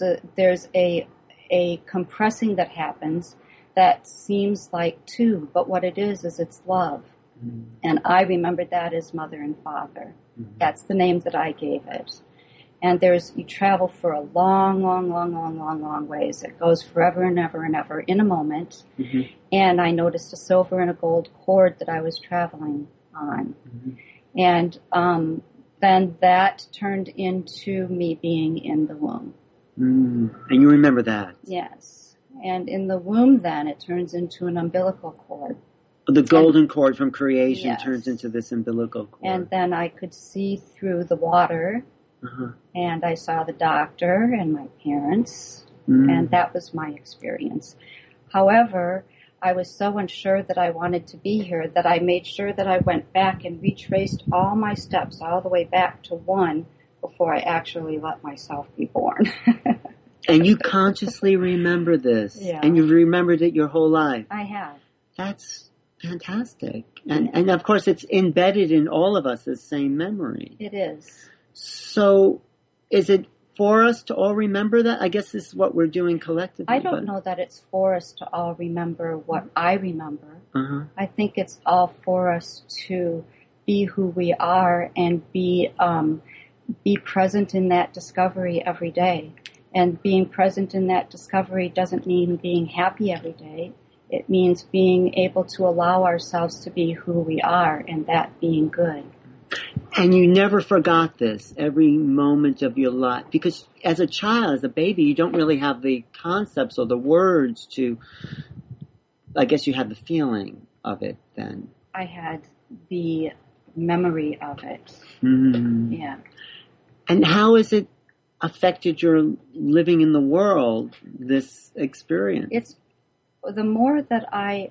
a compressing that happens that seems like two, but what it is it's love. And I remembered that as mother and father. That's the name that I gave it. And you travel for a long, long, long, long, long, long ways. It goes forever and ever and ever in a moment. And I noticed a silver and a gold cord that I was traveling on. And then that turned into me being in the womb. And you remember that? Yes. And in the womb then it turns into an umbilical cord. The golden cord from creation turns into this umbilical cord. And then I could see through the water, and I saw the doctor and my parents, and that was my experience. However, I was so unsure that I wanted to be here that I made sure that I went back and retraced all my steps all the way back to one before I actually let myself be born. And you consciously remember this, and you've remembered it your whole life. I have. That's fantastic. And of course it's embedded in all of us, this same memory. It is. So is it for us to all remember that? I guess this is what we're doing collectively. I don't know that it's for us to all remember what I remember. I think it's all for us to be who we are and be present in that discovery every day. And being present in that discovery doesn't mean being happy every day. It means being able to allow ourselves to be who we are, and that being good. And you never forgot this every moment of your life. Because as a child, as a baby, you don't really have the concepts or the words to, I guess you had the feeling of it then. I had the memory of it. Yeah. And how has it affected your living in the world, this experience? It's the more that I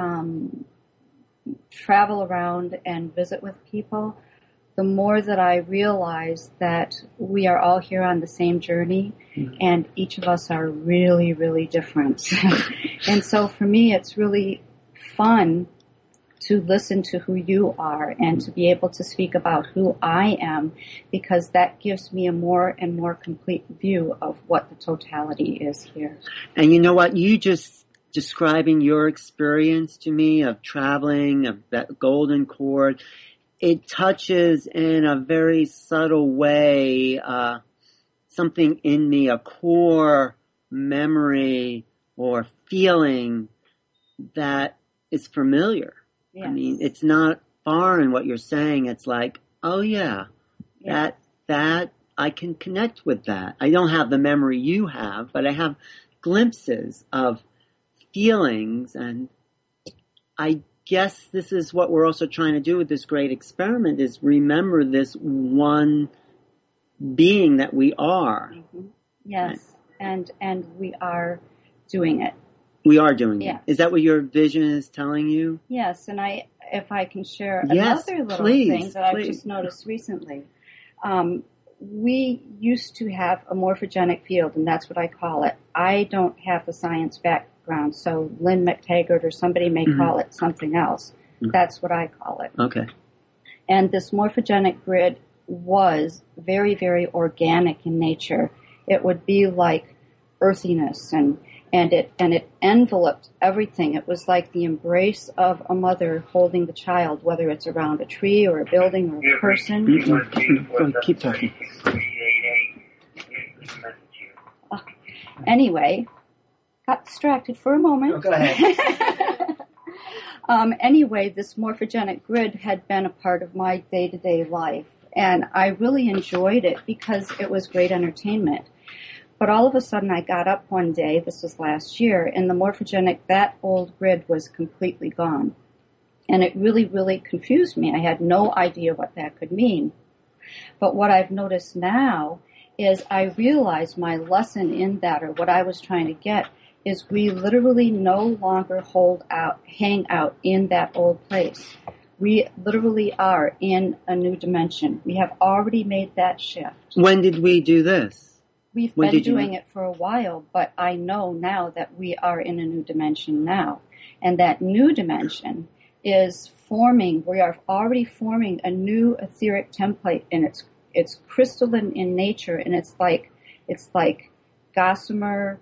travel around and visit with people, the more that I realize that we are all here on the same journey, and each of us are really, really different. And so for me, it's really fun to listen to who you are and to be able to speak about who I am, because that gives me a more and more complete view of what the totality is here. And you know what? You just describing your experience to me of traveling, of that golden cord, it touches in a very subtle way something in me, a core memory or feeling that is familiar. Yes. I mean, it's not foreign what you're saying. It's like, oh yeah, that I can connect with that. I don't have the memory you have, but I have glimpses of feelings, and I guess this is what we're also trying to do with this great experiment, is remember this one being that we are. Yes, and we are doing it. We are doing it. Is that what your vision is telling you? Yes, and if I can share another little thing that I've just noticed recently. We used to have a morphogenic field, and that's what I call it. I don't have the science background, so Lynn McTaggart or somebody may call it something else. That's what I call it. Okay. And this morphogenic grid was very, very organic in nature. It would be like earthiness, and it enveloped everything. It was like the embrace of a mother holding the child, whether it's around a tree or a building or a person. Keep talking. Anyway, got distracted for a moment. Oh, go ahead. Anyway, this morphogenic grid had been a part of my day-to-day life, and I really enjoyed it because it was great entertainment. But all of a sudden I got up one day, this was last year, and the morphogenic, that old grid was completely gone. And it really, really confused me. I had no idea what that could mean. But what I've noticed now is I realized my lesson in that, or what I was trying to get, is we literally no longer hang out in that old place. We literally are in a new dimension. We have already made that shift. When did we do this? We've been doing it for a while, but I know now that we are in a new dimension now. And that new dimension is forming, we are already forming a new etheric template, and it's crystalline in nature, and it's like gossamer,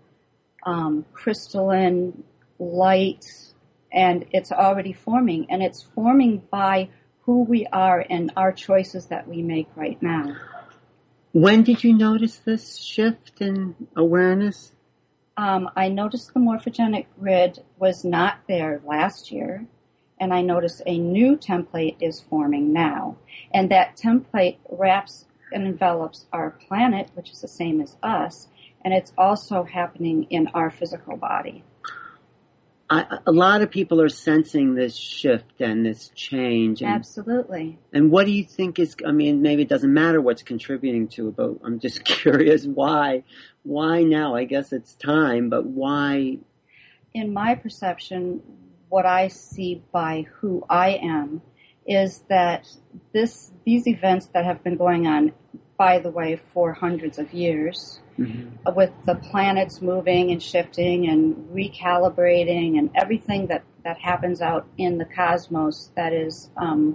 crystalline light, and it's already forming, and it's forming by who we are and our choices that we make right now. When did you notice this shift in awareness? I noticed the morphogenic grid was not there last year, and I noticed a new template is forming now. And that template wraps and envelops our planet, which is the same as us, and it's also happening in our physical body. A lot of people are sensing this shift and this change. And, absolutely. And what do you think is, I mean, maybe it doesn't matter what's contributing to it, but I'm just curious why. Why now? I guess it's time, but why? In my perception, what I see by who I am is that these events that have been going on, by the way, for hundreds of years, with the planets moving and shifting and recalibrating and everything that happens out in the cosmos that is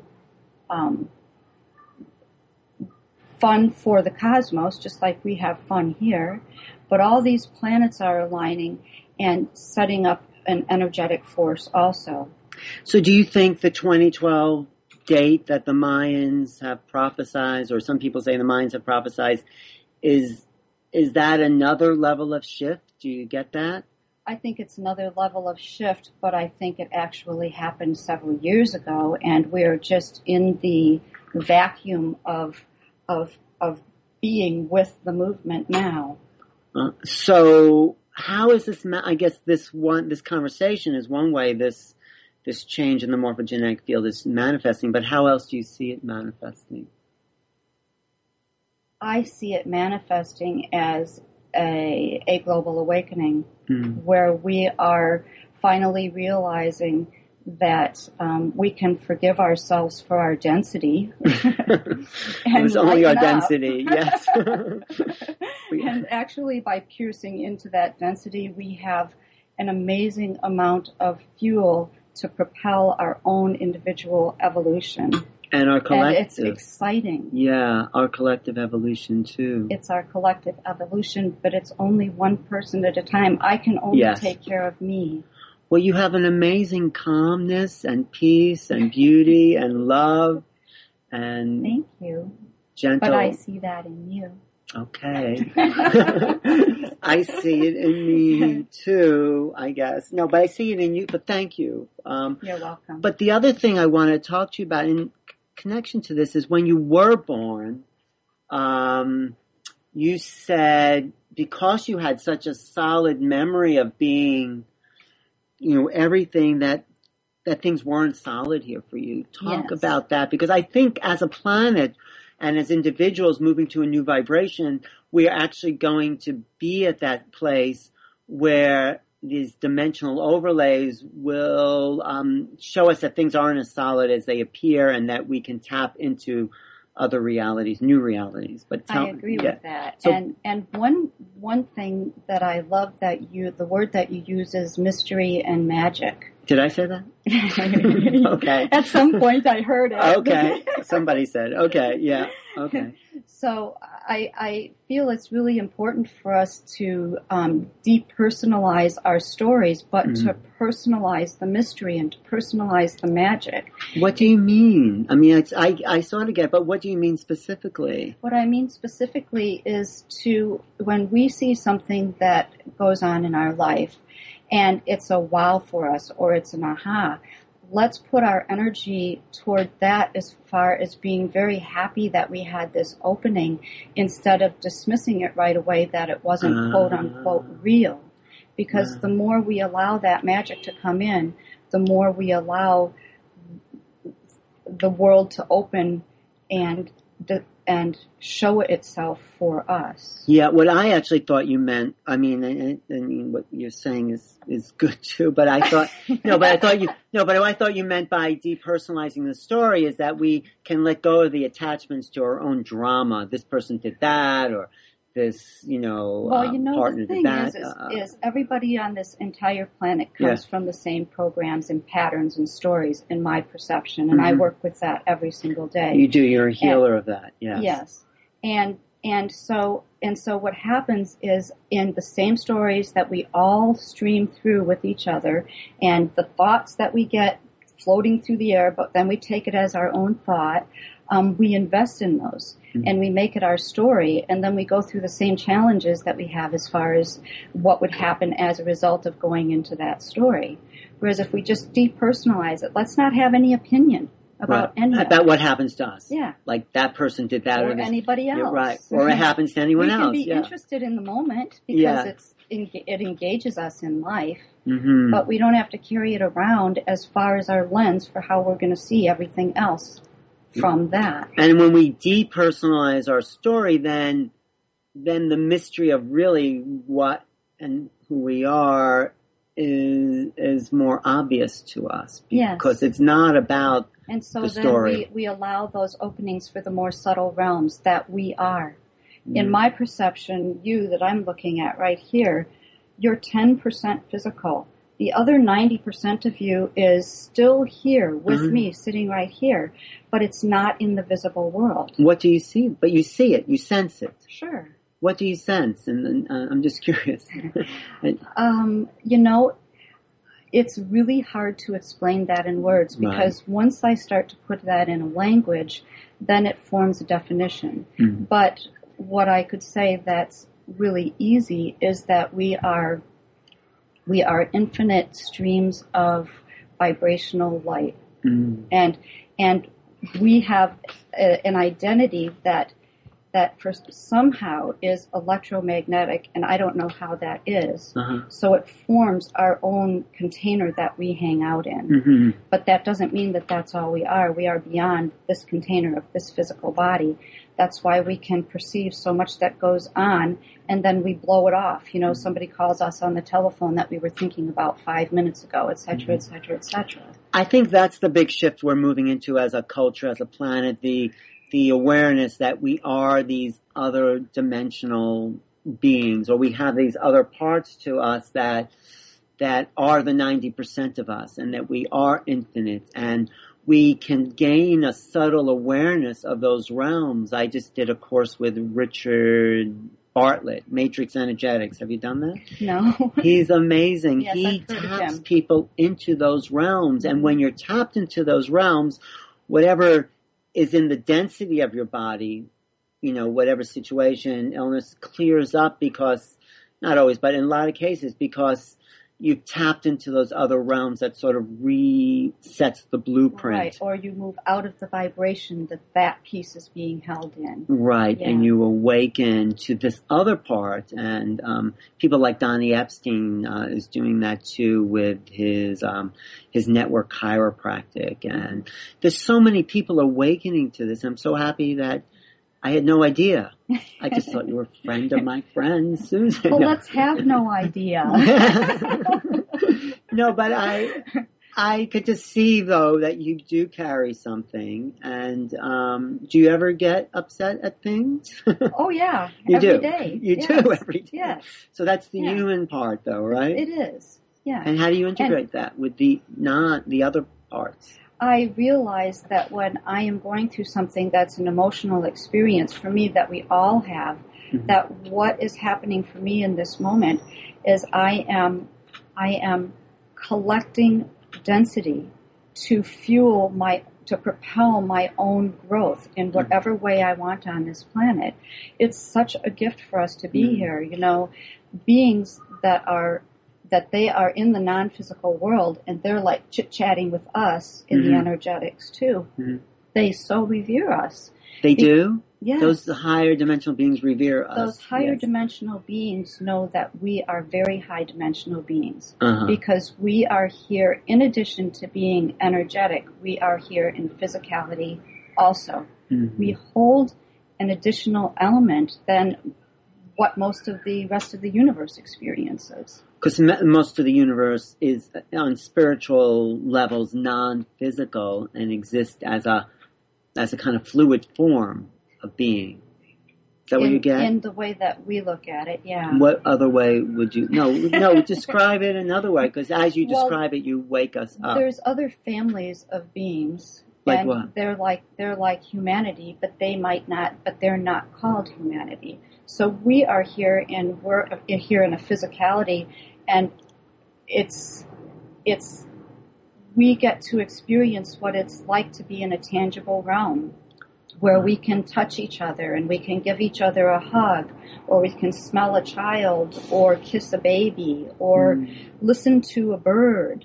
fun for the cosmos, just like we have fun here. But all these planets are aligning and setting up an energetic force also. So do you think the 2012 date that the Mayans have prophesized, or some people say the Mayans have prophesized, is that another level of shift? Do you get that? I think it's another level of shift, but I think it actually happened several years ago, and we're just in the vacuum of being with the movement now. So how is this? I guess this conversation is one way this change in the morphogenetic field is manifesting. But how else do you see it manifesting? I see it manifesting as a global awakening, where we are finally realizing that we can forgive ourselves for our density. It was only our density, yes. And actually, by piercing into that density, we have an amazing amount of fuel to propel our own individual evolution. And our collective. And it's exciting. Yeah, our collective evolution, too. It's our collective evolution, but it's only one person at a time. I can only take care of me. Well, you have an amazing calmness and peace and beauty and love and... Thank you. Gentle. But I see that in you. Okay. I see it in me, too, I guess. No, but I see it in you, but thank you. You're welcome. But the other thing I want to talk to you about in connection to this is when you were born, you said because you had such a solid memory of being, everything that things weren't solid here for you. Talk about that, because I think as a planet and as individuals moving to a new vibration, we are actually going to be at that place where these dimensional overlays will show us that things aren't as solid as they appear, and that we can tap into other realities, new realities. But I agree with that. So, and one thing that I love that the word that you use is mystery and magic. Did I say that? Okay. At some point I heard it. Okay. Somebody said. Okay. Yeah. Okay. So I feel it's really important for us to depersonalize our stories, but to personalize the mystery and to personalize the magic. What do you mean? I mean, I sort of get it, but what do you mean specifically? What I mean specifically is when we see something that goes on in our life, and it's a wow for us, or it's an aha, let's put our energy toward that as far as being very happy that we had this opening instead of dismissing it right away that it wasn't quote unquote real. Because the more we allow that magic to come in, the more we allow the world to open and show itself for us. Yeah, what I actually thought you meant, I mean what you're saying is good too, but I thought, I thought you meant by depersonalizing the story is that we can let go of the attachments to our own drama. This person did that, or this, partner the thing did that. is everybody on this entire planet comes from the same programs and patterns and stories, in my perception, and I work with that every single day. You do. You're a healer of that. Yes. Yes. And so what happens is in the same stories that we all stream through with each other, and the thoughts that we get floating through the air, but then we take it as our own thought. We invest in those and we make it our story, and then we go through the same challenges that we have as far as what would happen as a result of going into that story. Whereas if we just depersonalize it, let's not have any opinion about any of it. About what happens to us. Yeah. Like that person did that. Or anybody else. Yeah, right. Or it happens to anyone else. We can be interested in the moment because it engages us in life, but we don't have to carry it around as far as our lens for how we're going to see everything else from that. And when we depersonalize our story, then the mystery of really what and who we are is more obvious to us. Because it's not about and so the then story. we allow those openings for the more subtle realms that we are. In my perception, you that I'm looking at right here, you're 10% physical. The other 90% of you is still here with me, sitting right here, but it's not in the visible world. What do you see? But you see it. You sense it. Sure. What do you sense? And I'm just curious. It's really hard to explain that in words because once I start to put that in a language, then it forms a definition. But what I could say that's really easy is that we are infinite streams of vibrational light. And we have an identity that for somehow is electromagnetic, and I don't know how that is. So it forms our own container that we hang out in. But that doesn't mean that that's all we are. We are beyond this container of this physical body. That's why we can perceive so much that goes on, and then we blow it off. Somebody calls us on the telephone that we were thinking about 5 minutes ago, et cetera, et cetera, et cetera. I think that's the big shift we're moving into as a culture, as a planet, the awareness that we are these other dimensional beings, or we have these other parts to us that are the 90% of us, and that we are infinite, and we can gain a subtle awareness of those realms. I just did a course with Richard Bartlett, Matrix Energetics. Have you done that? No. He's amazing. Yes, he I've heard of taps him. people into those realms, and when you're tapped into those realms, whatever is in the density of your body, whatever situation, illness clears up because, not always, but in a lot of cases, because you've tapped into those other realms that sort of resets the blueprint. Right, or you move out of the vibration that piece is being held in. Right, Yeah. and you awaken to this other part, and people like Donnie Epstein is doing that too with his network chiropractic, and there's so many people awakening to this. I'm so happy that I had no idea. I just thought you were a friend of my friend, Susan. Well, let's have no idea. No, but I could just see, though, that you do carry something. And do you ever get upset at things? Oh, yeah. Every day. You do every day. Yes. So that's the human part, though, right? It is. Yeah. And how do you integrate that with the other parts? I realize that when I am going through something that's an emotional experience for me that we all have, that what is happening for me in this moment is I am collecting density to propel my own growth in whatever way I want on this planet. It's such a gift for us to be here, beings that are that they are in the non-physical world and they're like chit-chatting with us in the energetics too. They so revere us. They do? Yes. Those higher dimensional beings revere us. Those higher dimensional beings know that we are very high dimensional beings because we are here, in addition to being energetic, we are here in physicality also. We hold an additional element than what most of the rest of the universe experiences. Because most of the universe is, on spiritual levels, non-physical and exists as a kind of fluid form of being. Is that what you get? In the way that we look at it, yeah. What other way would you... No, describe it another way, because as you describe it, you wake us up. There's other families of beings. Like and what? They're like humanity, but they're not called humanity. So we are here and we're here in a physicality, and we get to experience what it's like to be in a tangible realm where we can touch each other and we can give each other a hug, or we can smell a child or kiss a baby or listen to a bird.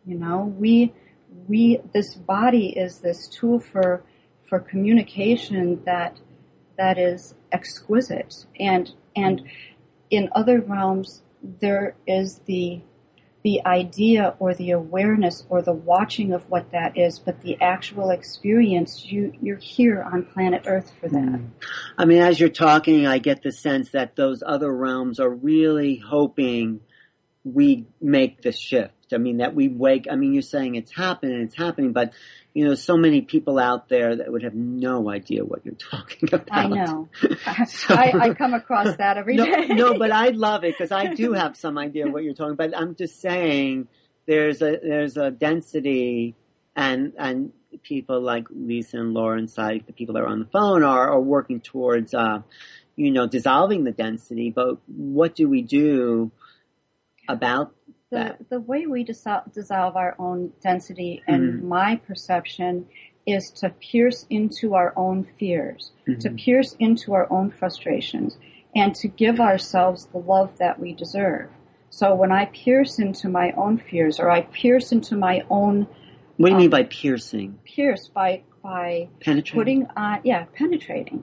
This body is this tool for communication that is exquisite, and in other realms there is the idea or the awareness or the watching of what that is, but the actual experience, you're here on planet Earth for that. I mean, as you're talking, I get the sense that those other realms are really hoping we make the shift. I mean, that we wake. I mean, you're saying it's happening, but so many people out there that would have no idea what you're talking about. I know. I come across that every day. No, but I love it because I do have some idea what you're talking about. I'm just saying there's a density, and people like Lisa and Laura and Syke, the people that are on the phone, are working towards dissolving the density. But what do we do about the way we dissolve our own density, and my perception, is to pierce into our own fears, to pierce into our own frustrations, and to give ourselves the love that we deserve. So when I pierce into my own fears, or I pierce into my own... What do you mean by piercing? Pierce by penetrating? Penetrating.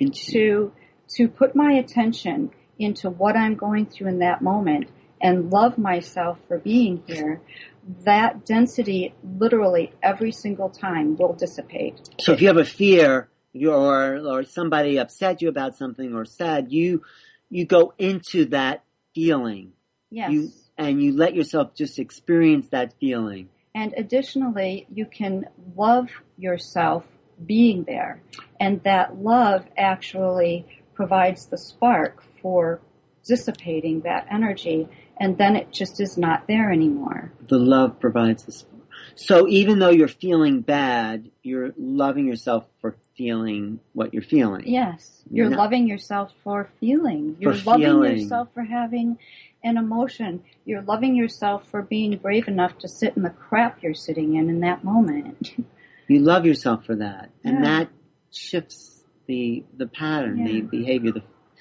To put my attention into what I'm going through in that moment, and love myself for being here, that density literally every single time will dissipate. So if you have a fear, or somebody upset you about something or sad, you go into that feeling. Yes. You let yourself just experience that feeling. And additionally, you can love yourself being there. And that love actually provides the spark for dissipating that energy, and then it just is not there anymore. The love provides the spark. So even though you're feeling bad, you're loving yourself for feeling what you're feeling. Yes. You're loving yourself for feeling. You're loving yourself for having an emotion. You're loving yourself for being brave enough to sit in the crap you're sitting in that moment. You love yourself for that. And that shifts the pattern, the behavior,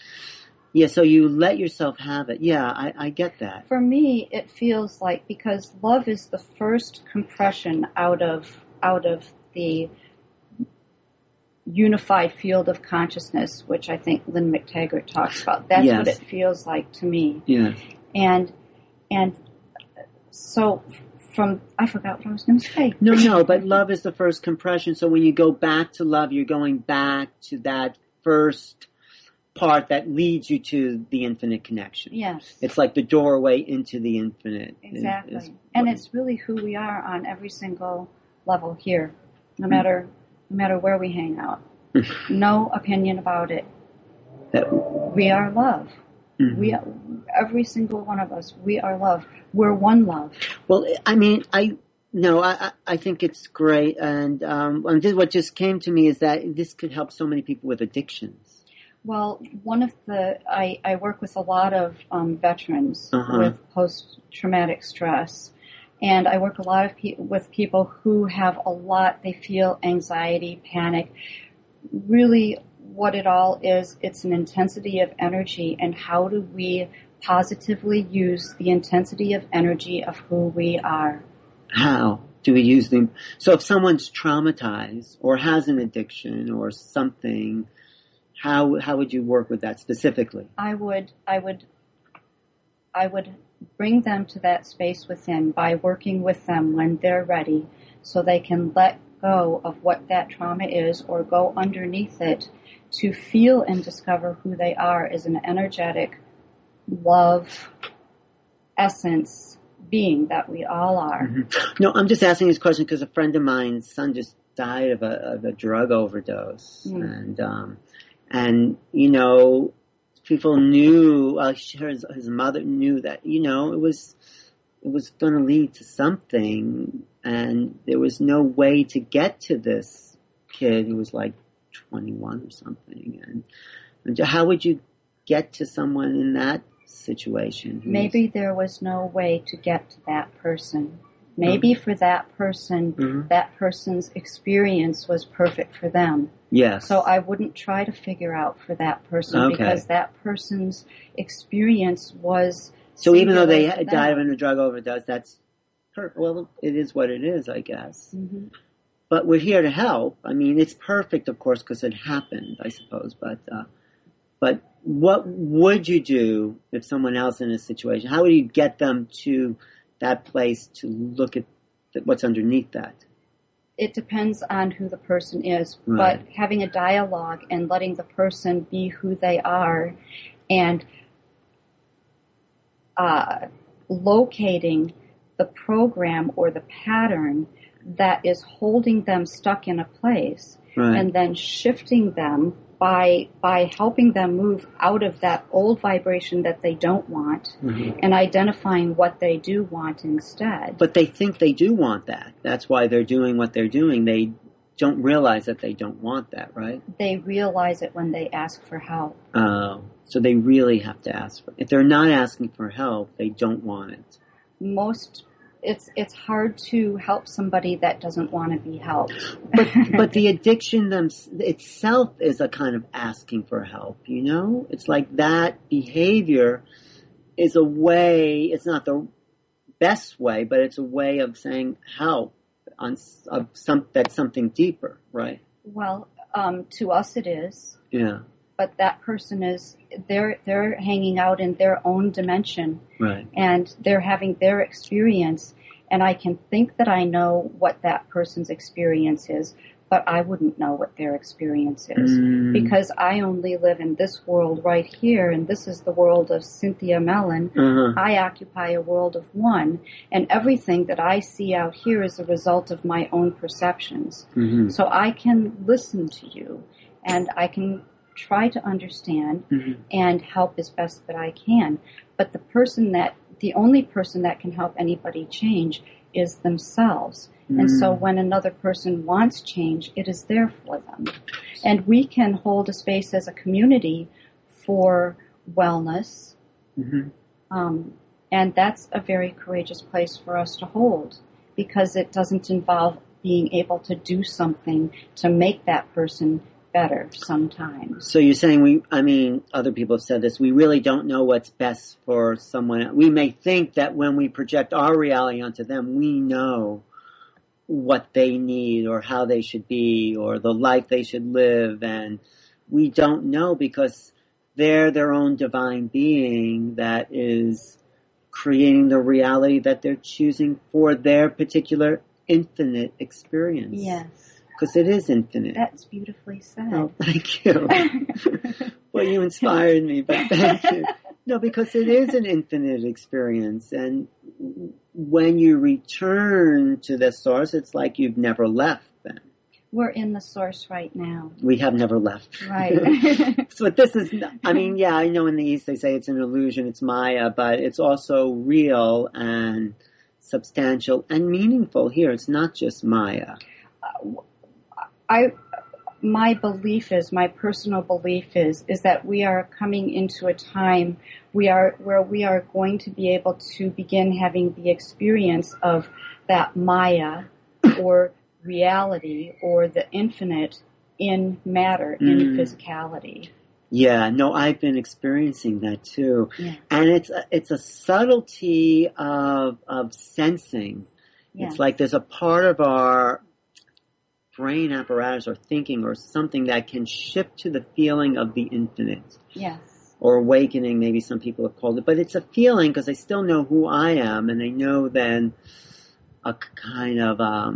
so you let yourself have it. Yeah, I get that. For me, it feels like, because love is the first compression out of the unified field of consciousness, which I think Lynn McTaggart talks about. That's what it feels like to me. Yes. And so I forgot what I was going to say. No, but love is the first compression. So when you go back to love, you're going back to that first part that leads you to the infinite connection. Yes. It's like the doorway into the infinite. Exactly. And it's really who we are on every single level here, no matter where we hang out. No opinion about it. We are love. Every single one of us, we are love. We're one love. Well, I mean, I think it's great. And what just came to me is that this could help so many people with addictions. Well, I work with a lot of veterans with post-traumatic stress, and I work a lot with people who have they feel anxiety, panic. Really, what it all is, it's an intensity of energy, and how do we positively use the intensity of energy of who we are. How do we use them? So if someone's traumatized or has an addiction or something, how would you work with that specifically? I would bring them to that space within by working with them when they're ready, so they can let go of what that trauma is or go underneath it to feel and discover who they are as an energetic love essence being that we all are. Mm-hmm. No, I'm just asking this question because a friend of mine's son just died of a drug overdose, and you know, people knew, his mother knew that, you know, it was going to lead to something, and there was no way to get to this kid who was like 21 or something. And how would you get to someone in that situation? Maybe there was no way to get to that person. Maybe for that person, that person's experience was perfect for them. Yes. So I wouldn't try to figure out for that person because that person's experience was. So even though they died of a drug overdose, that's well, it is what it is, I guess. Mm-hmm. But we're here to help. I mean, it's perfect, of course, because it happened, I suppose. But what would you do if someone else in a situation? How would you get them to that place to look at what's underneath that? It depends on who the person is, right. But having a dialogue and letting the person be who they are and locating the program or the pattern that is holding them stuck in a place, right. And then shifting them by helping them move out of that old vibration that they don't want, and identifying what they do want instead. But they think they do want that. That's why they're doing what they're doing. They don't realize that they don't want that, right? They realize it when they ask for help. Oh, so they really have to ask for it. If they're not asking for help, they don't want it. It's hard to help somebody that doesn't want to be helped. But the addiction itself is a kind of asking for help, you know? It's like that behavior is a way, it's not the best way, but it's a way of saying help that's something deeper, right? Well, to us it is. Yeah. But that person they're hanging out in their own dimension. Right. And they're having their experience. And I can think that I know what that person's experience is, but I wouldn't know what their experience is. Because I only live in this world right here, and this is the world of Cynthia Mellon. I occupy a world of one, and everything that I see out here is a result of my own perceptions. So I can listen to you, and I can try to understand and help as best that I can. But the only person that can help anybody change is themselves. And so when another person wants change, it is there for them. And we can hold a space as a community for wellness. And that's a very courageous place for us to hold, because it doesn't involve being able to do something to make that person better sometimes. So you're saying other people have said this, we really don't know what's best for someone. We may think that when we project our reality onto them, we know what they need or how they should be or the life they should live, and we don't know because they're their own divine being that is creating the reality that they're choosing for their particular infinite experience. Yes. Because it is infinite. That's beautifully said. Oh, thank you. Well, you inspired me, but thank you. No, because it is an infinite experience. And when you return to the source, it's like you've never left then. We're in the source right now. We have never left. Right. So this is, I know in the East they say it's an illusion, it's Maya, but it's also real and substantial and meaningful here. It's not just Maya. My personal belief is that we are coming into a time where we are going to be able to begin having the experience of that Maya or reality or the infinite in matter, in physicality. Yeah, no, I've been experiencing that too. Yeah. And it's a subtlety of sensing. Yeah. It's like there's a part of our brain apparatus or thinking or something that can shift to the feeling of the infinite. Yes. Or awakening, maybe some people have called it. But it's a feeling because I still know who I am, and I know then a kind of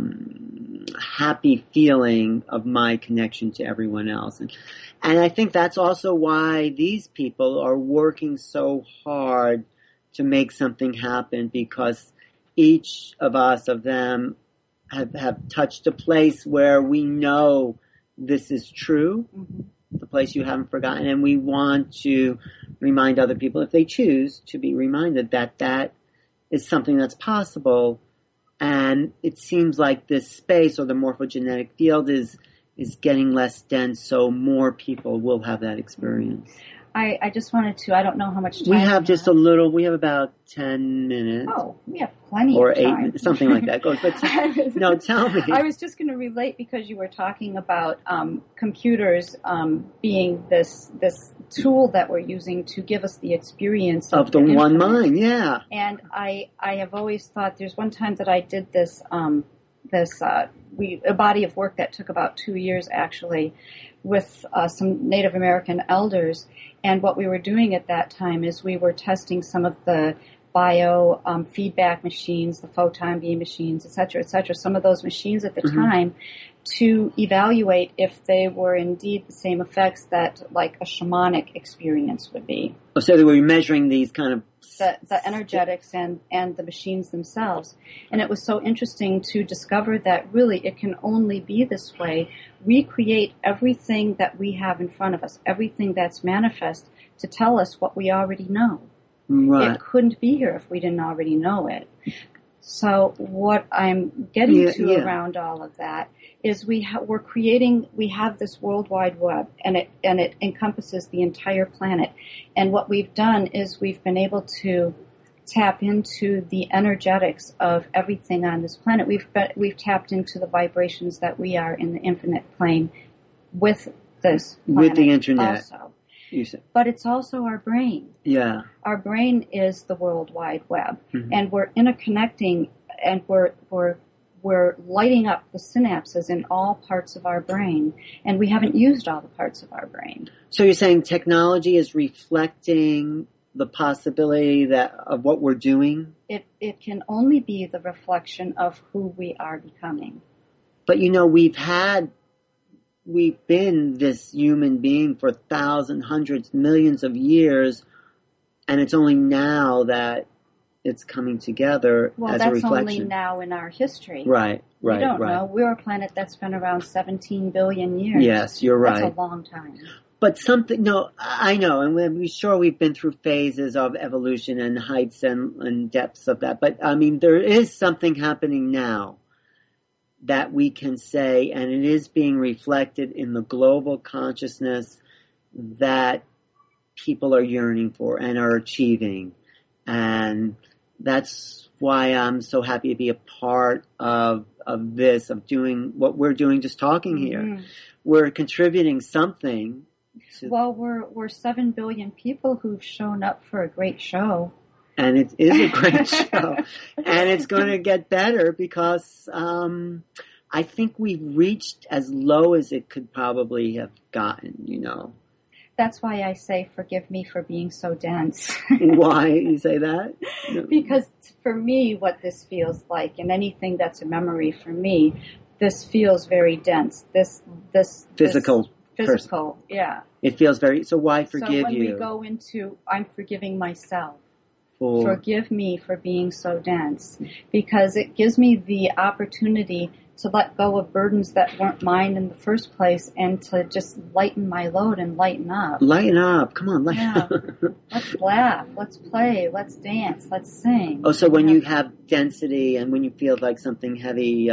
happy feeling of my connection to everyone else. And I think that's also why these people are working so hard to make something happen, because each of them, have touched a place where we know this is true, the place you haven't forgotten, and we want to remind other people, if they choose to be reminded, that that is something that's possible. And it seems like this space or the morphogenetic field is getting less dense, so more people will have that experience. I just wanted to, I don't know how much time we have. Just a little, we have about 10 minutes. Oh, we have plenty or of time. 8 minutes, something like that. No, tell me. I was just going to relate because you were talking about computers being this tool that we're using to give us the experience of the one mind, yeah. And I have always thought, there's one time that I did this, a body of work that took about 2 years actually, with some Native American elders. And what we were doing at that time is we were testing some of the bio feedback machines, the photon beam machines, et cetera, some of those machines at the time, to evaluate if they were indeed the same effects that like a shamanic experience would be. Oh, so they were measuring these kind of... The energetics and the machines themselves. And it was so interesting to discover that really it can only be this way. We create everything that we have in front of us, everything that's manifest, to tell us what we already know. Right. It couldn't be here if we didn't already know it. So what I'm getting around all of that is we have this World Wide Web, and it encompasses the entire planet. And what we've done is we've been able to tap into the energetics of everything on this planet. We've tapped into the vibrations that we are in the infinite plane with this planet. With the internet. Also. But it's also our brain. Yeah. Our brain is the World Wide Web, and we're interconnecting, and we're lighting up the synapses in all parts of our brain, and we haven't used all the parts of our brain. So you're saying technology is reflecting the possibility of what we're doing? It can only be the reflection of who we are becoming. But we've been this human being for thousands, hundreds, millions of years, and it's only now that it's coming together as a reflection. Well, that's only now in our history. Right. We don't know. We're a planet that's been around 17 billion years. Yes, you're right. That's a long time. But I know, and we're sure we've been through phases of evolution and heights and depths of that. But, I mean, there is something happening now that we can say, and it is being reflected in the global consciousness that people are yearning for and are achieving. And that's why I'm so happy to be a part of this, of doing what we're doing, just talking here. We're contributing something. Well, we're 7 billion people who've shown up for a great show. And it is a great show. And it's going to get better because I think we've reached as low as it could probably have gotten, That's why I say forgive me for being so dense. Why you say that? Because for me, what this feels like, and anything that's a memory for me, this feels very dense. This physical, yeah. It feels very. So why forgive you? So when we go into, I'm forgiving myself. Forgive me for being so dense, because it gives me the opportunity to let go of burdens that weren't mine in the first place, and to just lighten my load and lighten up. Lighten up. Come on, lighten up. Let's laugh. Let's play. Let's dance. Let's sing. Oh, so when you have density and when you feel like something heavy,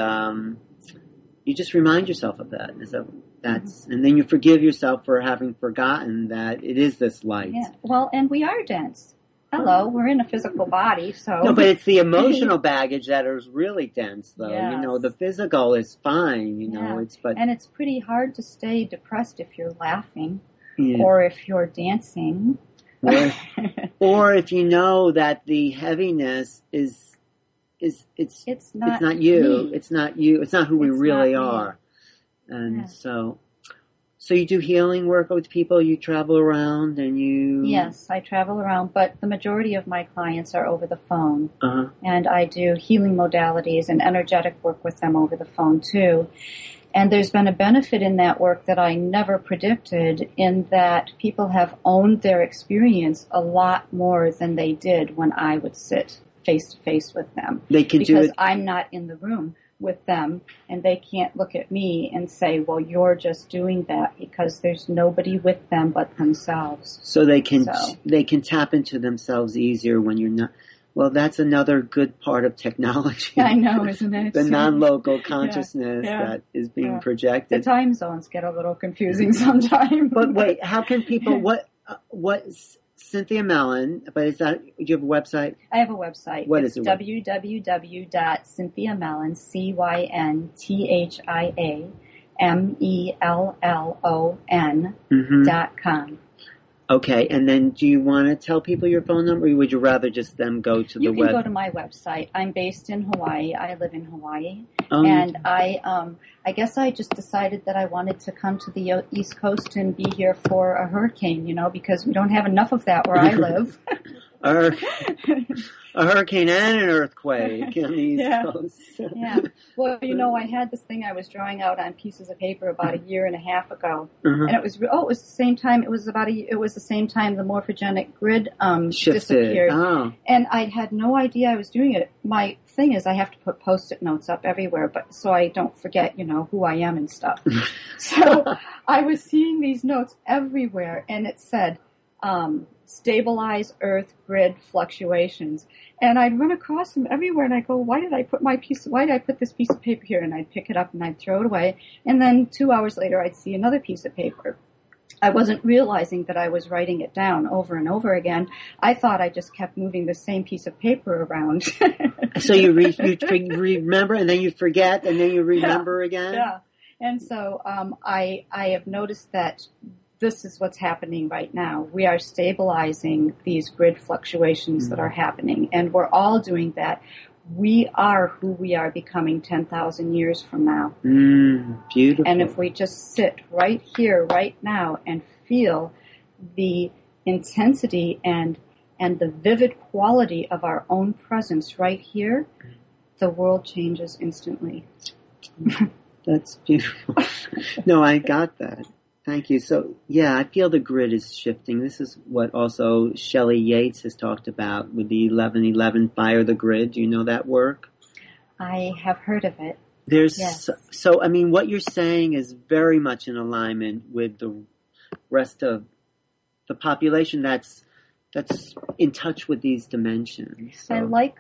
you just remind yourself of that. And then you forgive yourself for having forgotten that it is this light. Yeah. Well, and we are dense. Hello, we're in a physical body, so... No, but it's the emotional baggage that is really dense, though. Yes. The physical is fine, And it's pretty hard to stay depressed if you're laughing. or if you're dancing. Or if you know that the heaviness is it's not you. Me. It's not you. It's not who we really are. And so you do healing work with people. You travel around and you. Yes, I travel around, but the majority of my clients are over the phone, and I do healing modalities and energetic work with them over the phone too. And there's been a benefit in that work that I never predicted, in that people have owned their experience a lot more than they did when I would sit face to face with them. They can do it because I'm not in the room with them, and they can't look at me and say, well, you're just doing that, because there's nobody with them but themselves. So they can tap into themselves easier when you're not. Well, that's another good part of technology. I know, isn't it? The non-local consciousness that is being projected. The time zones get a little confusing sometimes. But wait, how can people, what Cynthia Mellon, but is that, do you have a website? I have a website. What is it? www.cynthiamellon, CYNTHIAMELLON.com. Okay, and then do you want to tell people your phone number, or would you rather just them go to the web? You can go to my website. I'm based in Hawaii. I live in Hawaii. And I guess I just decided that I wanted to come to the East Coast and be here for a hurricane, because we don't have enough of that where I live. A hurricane and an earthquake on the East Coast. Yeah. Well, I had this thing I was drawing out on pieces of paper about a year and a half ago, and it was the same time. It was the same time the morphogenic grid disappeared, and I had no idea I was doing it. My thing is, I have to put Post-it notes up everywhere, but so I don't forget, who I am and stuff. So I was seeing these notes everywhere, and it said, stabilize Earth grid fluctuations. And I'd run across them everywhere, and I go, why did I put this piece of paper here? And I'd pick it up and I'd throw it away. And then 2 hours later, I'd see another piece of paper. I wasn't realizing that I was writing it down over and over again. I thought I just kept moving the same piece of paper around. So you remember, and then you forget, and then you remember again? Yeah. And so I have noticed that this is what's happening right now. We are stabilizing these grid fluctuations that are happening, and we're all doing that. We are who we are becoming 10,000 years from now. Beautiful. And if we just sit right here, right now, and feel the intensity and the vivid quality of our own presence right here, the world changes instantly. That's beautiful. No, I got that. Thank you. So, I feel the grid is shifting. This is what also Shelley Yates has talked about with the 1111 Fire the Grid. Do you know that work? I have heard of it. Yes. So, what you're saying is very much in alignment with the rest of the population that's in touch with these dimensions. So. I like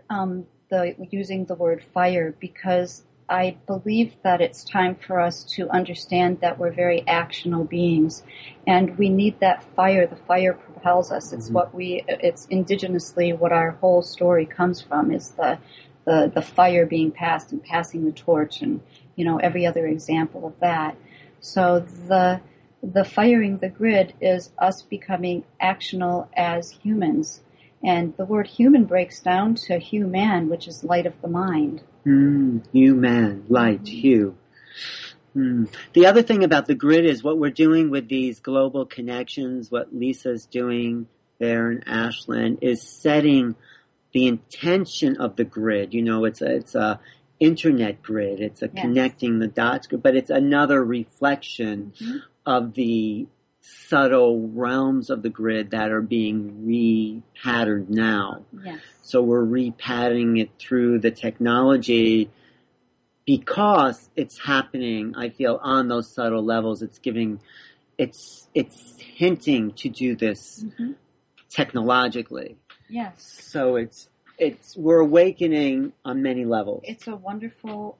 using the word fire, because I believe that it's time for us to understand that we're very actional beings, and we need that fire. The fire propels us. It's it's indigenously what our whole story comes from, is the fire being passed and passing the torch, and every other example of that. So the firing the grid is us becoming actional as humans, and the word human breaks down to human, which is light of the mind. Human, light, hue. The other thing about the grid is what we're doing with these global connections, what Lisa's doing there in Ashland, is setting the intention of the grid. It's a internet grid. It's a connecting the dots grid, but it's another reflection of the subtle realms of the grid that are being repatterned now. Yes. So we're repatterning it through the technology because it's happening, I feel, on those subtle levels. It's hinting to do this technologically. Yes. So we're awakening on many levels. It's a wonderful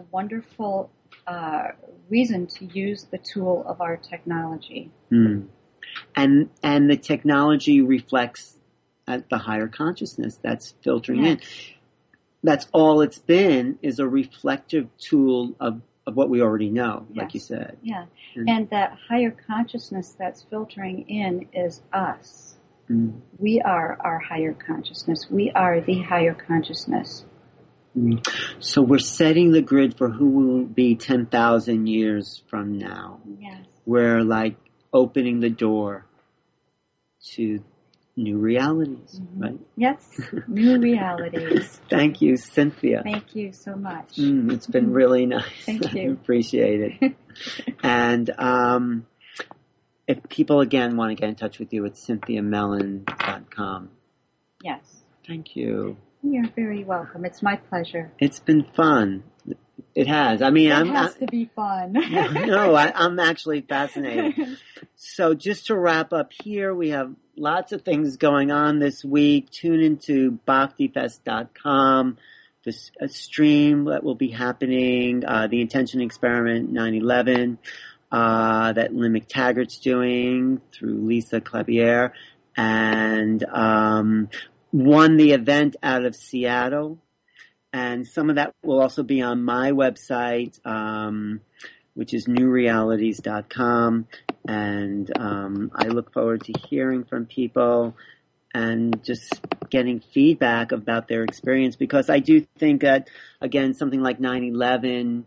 reason to use the tool of our technology. And the technology reflects at the higher consciousness that's filtering in. That's all it's been, is a reflective tool of what we already know, Yes. like you said. Yeah. Mm. And that higher consciousness that's filtering in is us. Mm. We are our higher consciousness. We are the higher consciousness. Mm. So we're setting the grid for who will be 10,000 years from now. Yes. We're like opening the door to new realities, right? Yes. New realities. Thank you, Cynthia. Thank you so much. It's been really nice. Thank I you. appreciate it. And if people, again, want to get in touch with you, it's cynthiamellon.com. Yes. Thank you. You're very welcome. It's my pleasure. It's been fun. It has. I mean, It has to be fun. I'm actually fascinated. So just to wrap up here, we have lots of things going on this week. Tune into bhaktifest.com. This a stream that will be happening, the Intention Experiment 9/11, that Lynn McTaggart's doing through Lisa Clavier, and won the event out of Seattle. And some of that will also be on my website, which is newrealities.com. And I look forward to hearing from people and just getting feedback about their experience, because I do think that, again, something like 9/11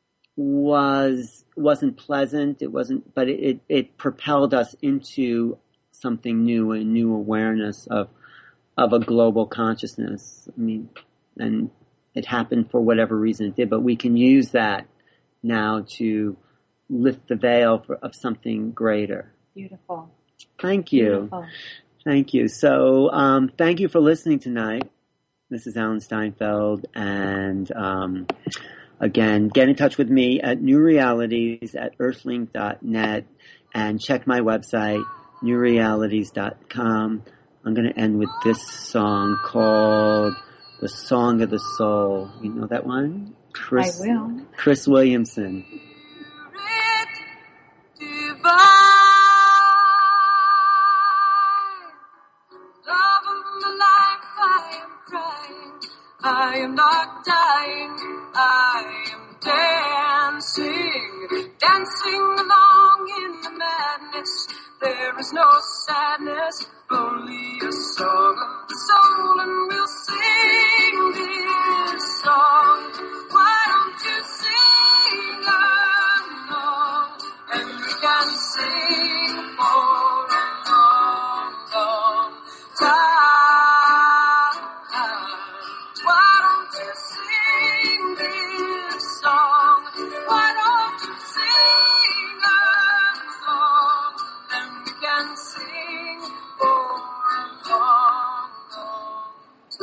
wasn't pleasant. It wasn't, but it propelled us into something new, a new awareness of a global consciousness. I mean, and it happened for whatever reason it did, but we can use that now to lift the veil of something greater. Beautiful. Thank you. Beautiful. Thank you. So, thank you for listening tonight. This is Alan Steinfeld, and again, get in touch with me at New Realities at earthlink.net, and check my website, newrealities.com. I'm going to end with this song called The Song of the Soul. You know that one? I will. Chris Williamson. I am not dying, I am dancing, dancing along in the madness. There is no sadness, only a song of the soul, and we'll sing this song. Why don't you sing along, and we can sing for a long, long time. Why don't you sing this song? Why don't you sing along? And we can sing for a long, long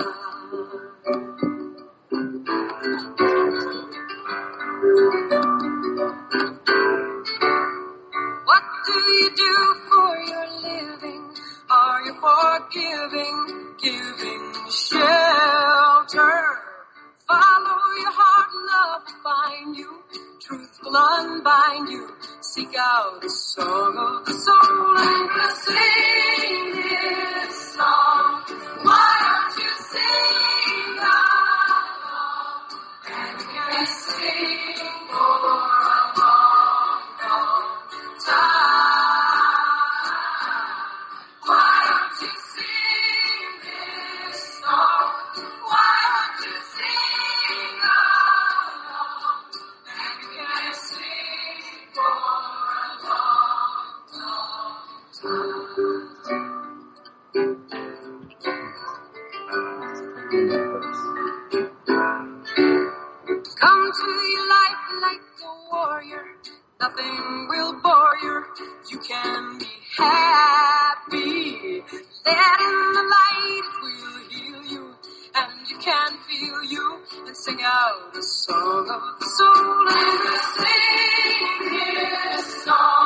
time. What do you do for your living? Are you forgiving, giving shelter? Follow your heart, love will find you, truth will unbind you. Seek out a song of the soul, and we'll sing this song. Why don't you sing along, and we can sing for a long, long time. Why don't you sing this song? Why don't you sing along, and we can sing for a long, long time. Come to your light like a warrior. Nothing will bore you. You can be happy. Let in the light, it will heal you. And you can feel you. And sing out a song of the soul. And we'll sing this song.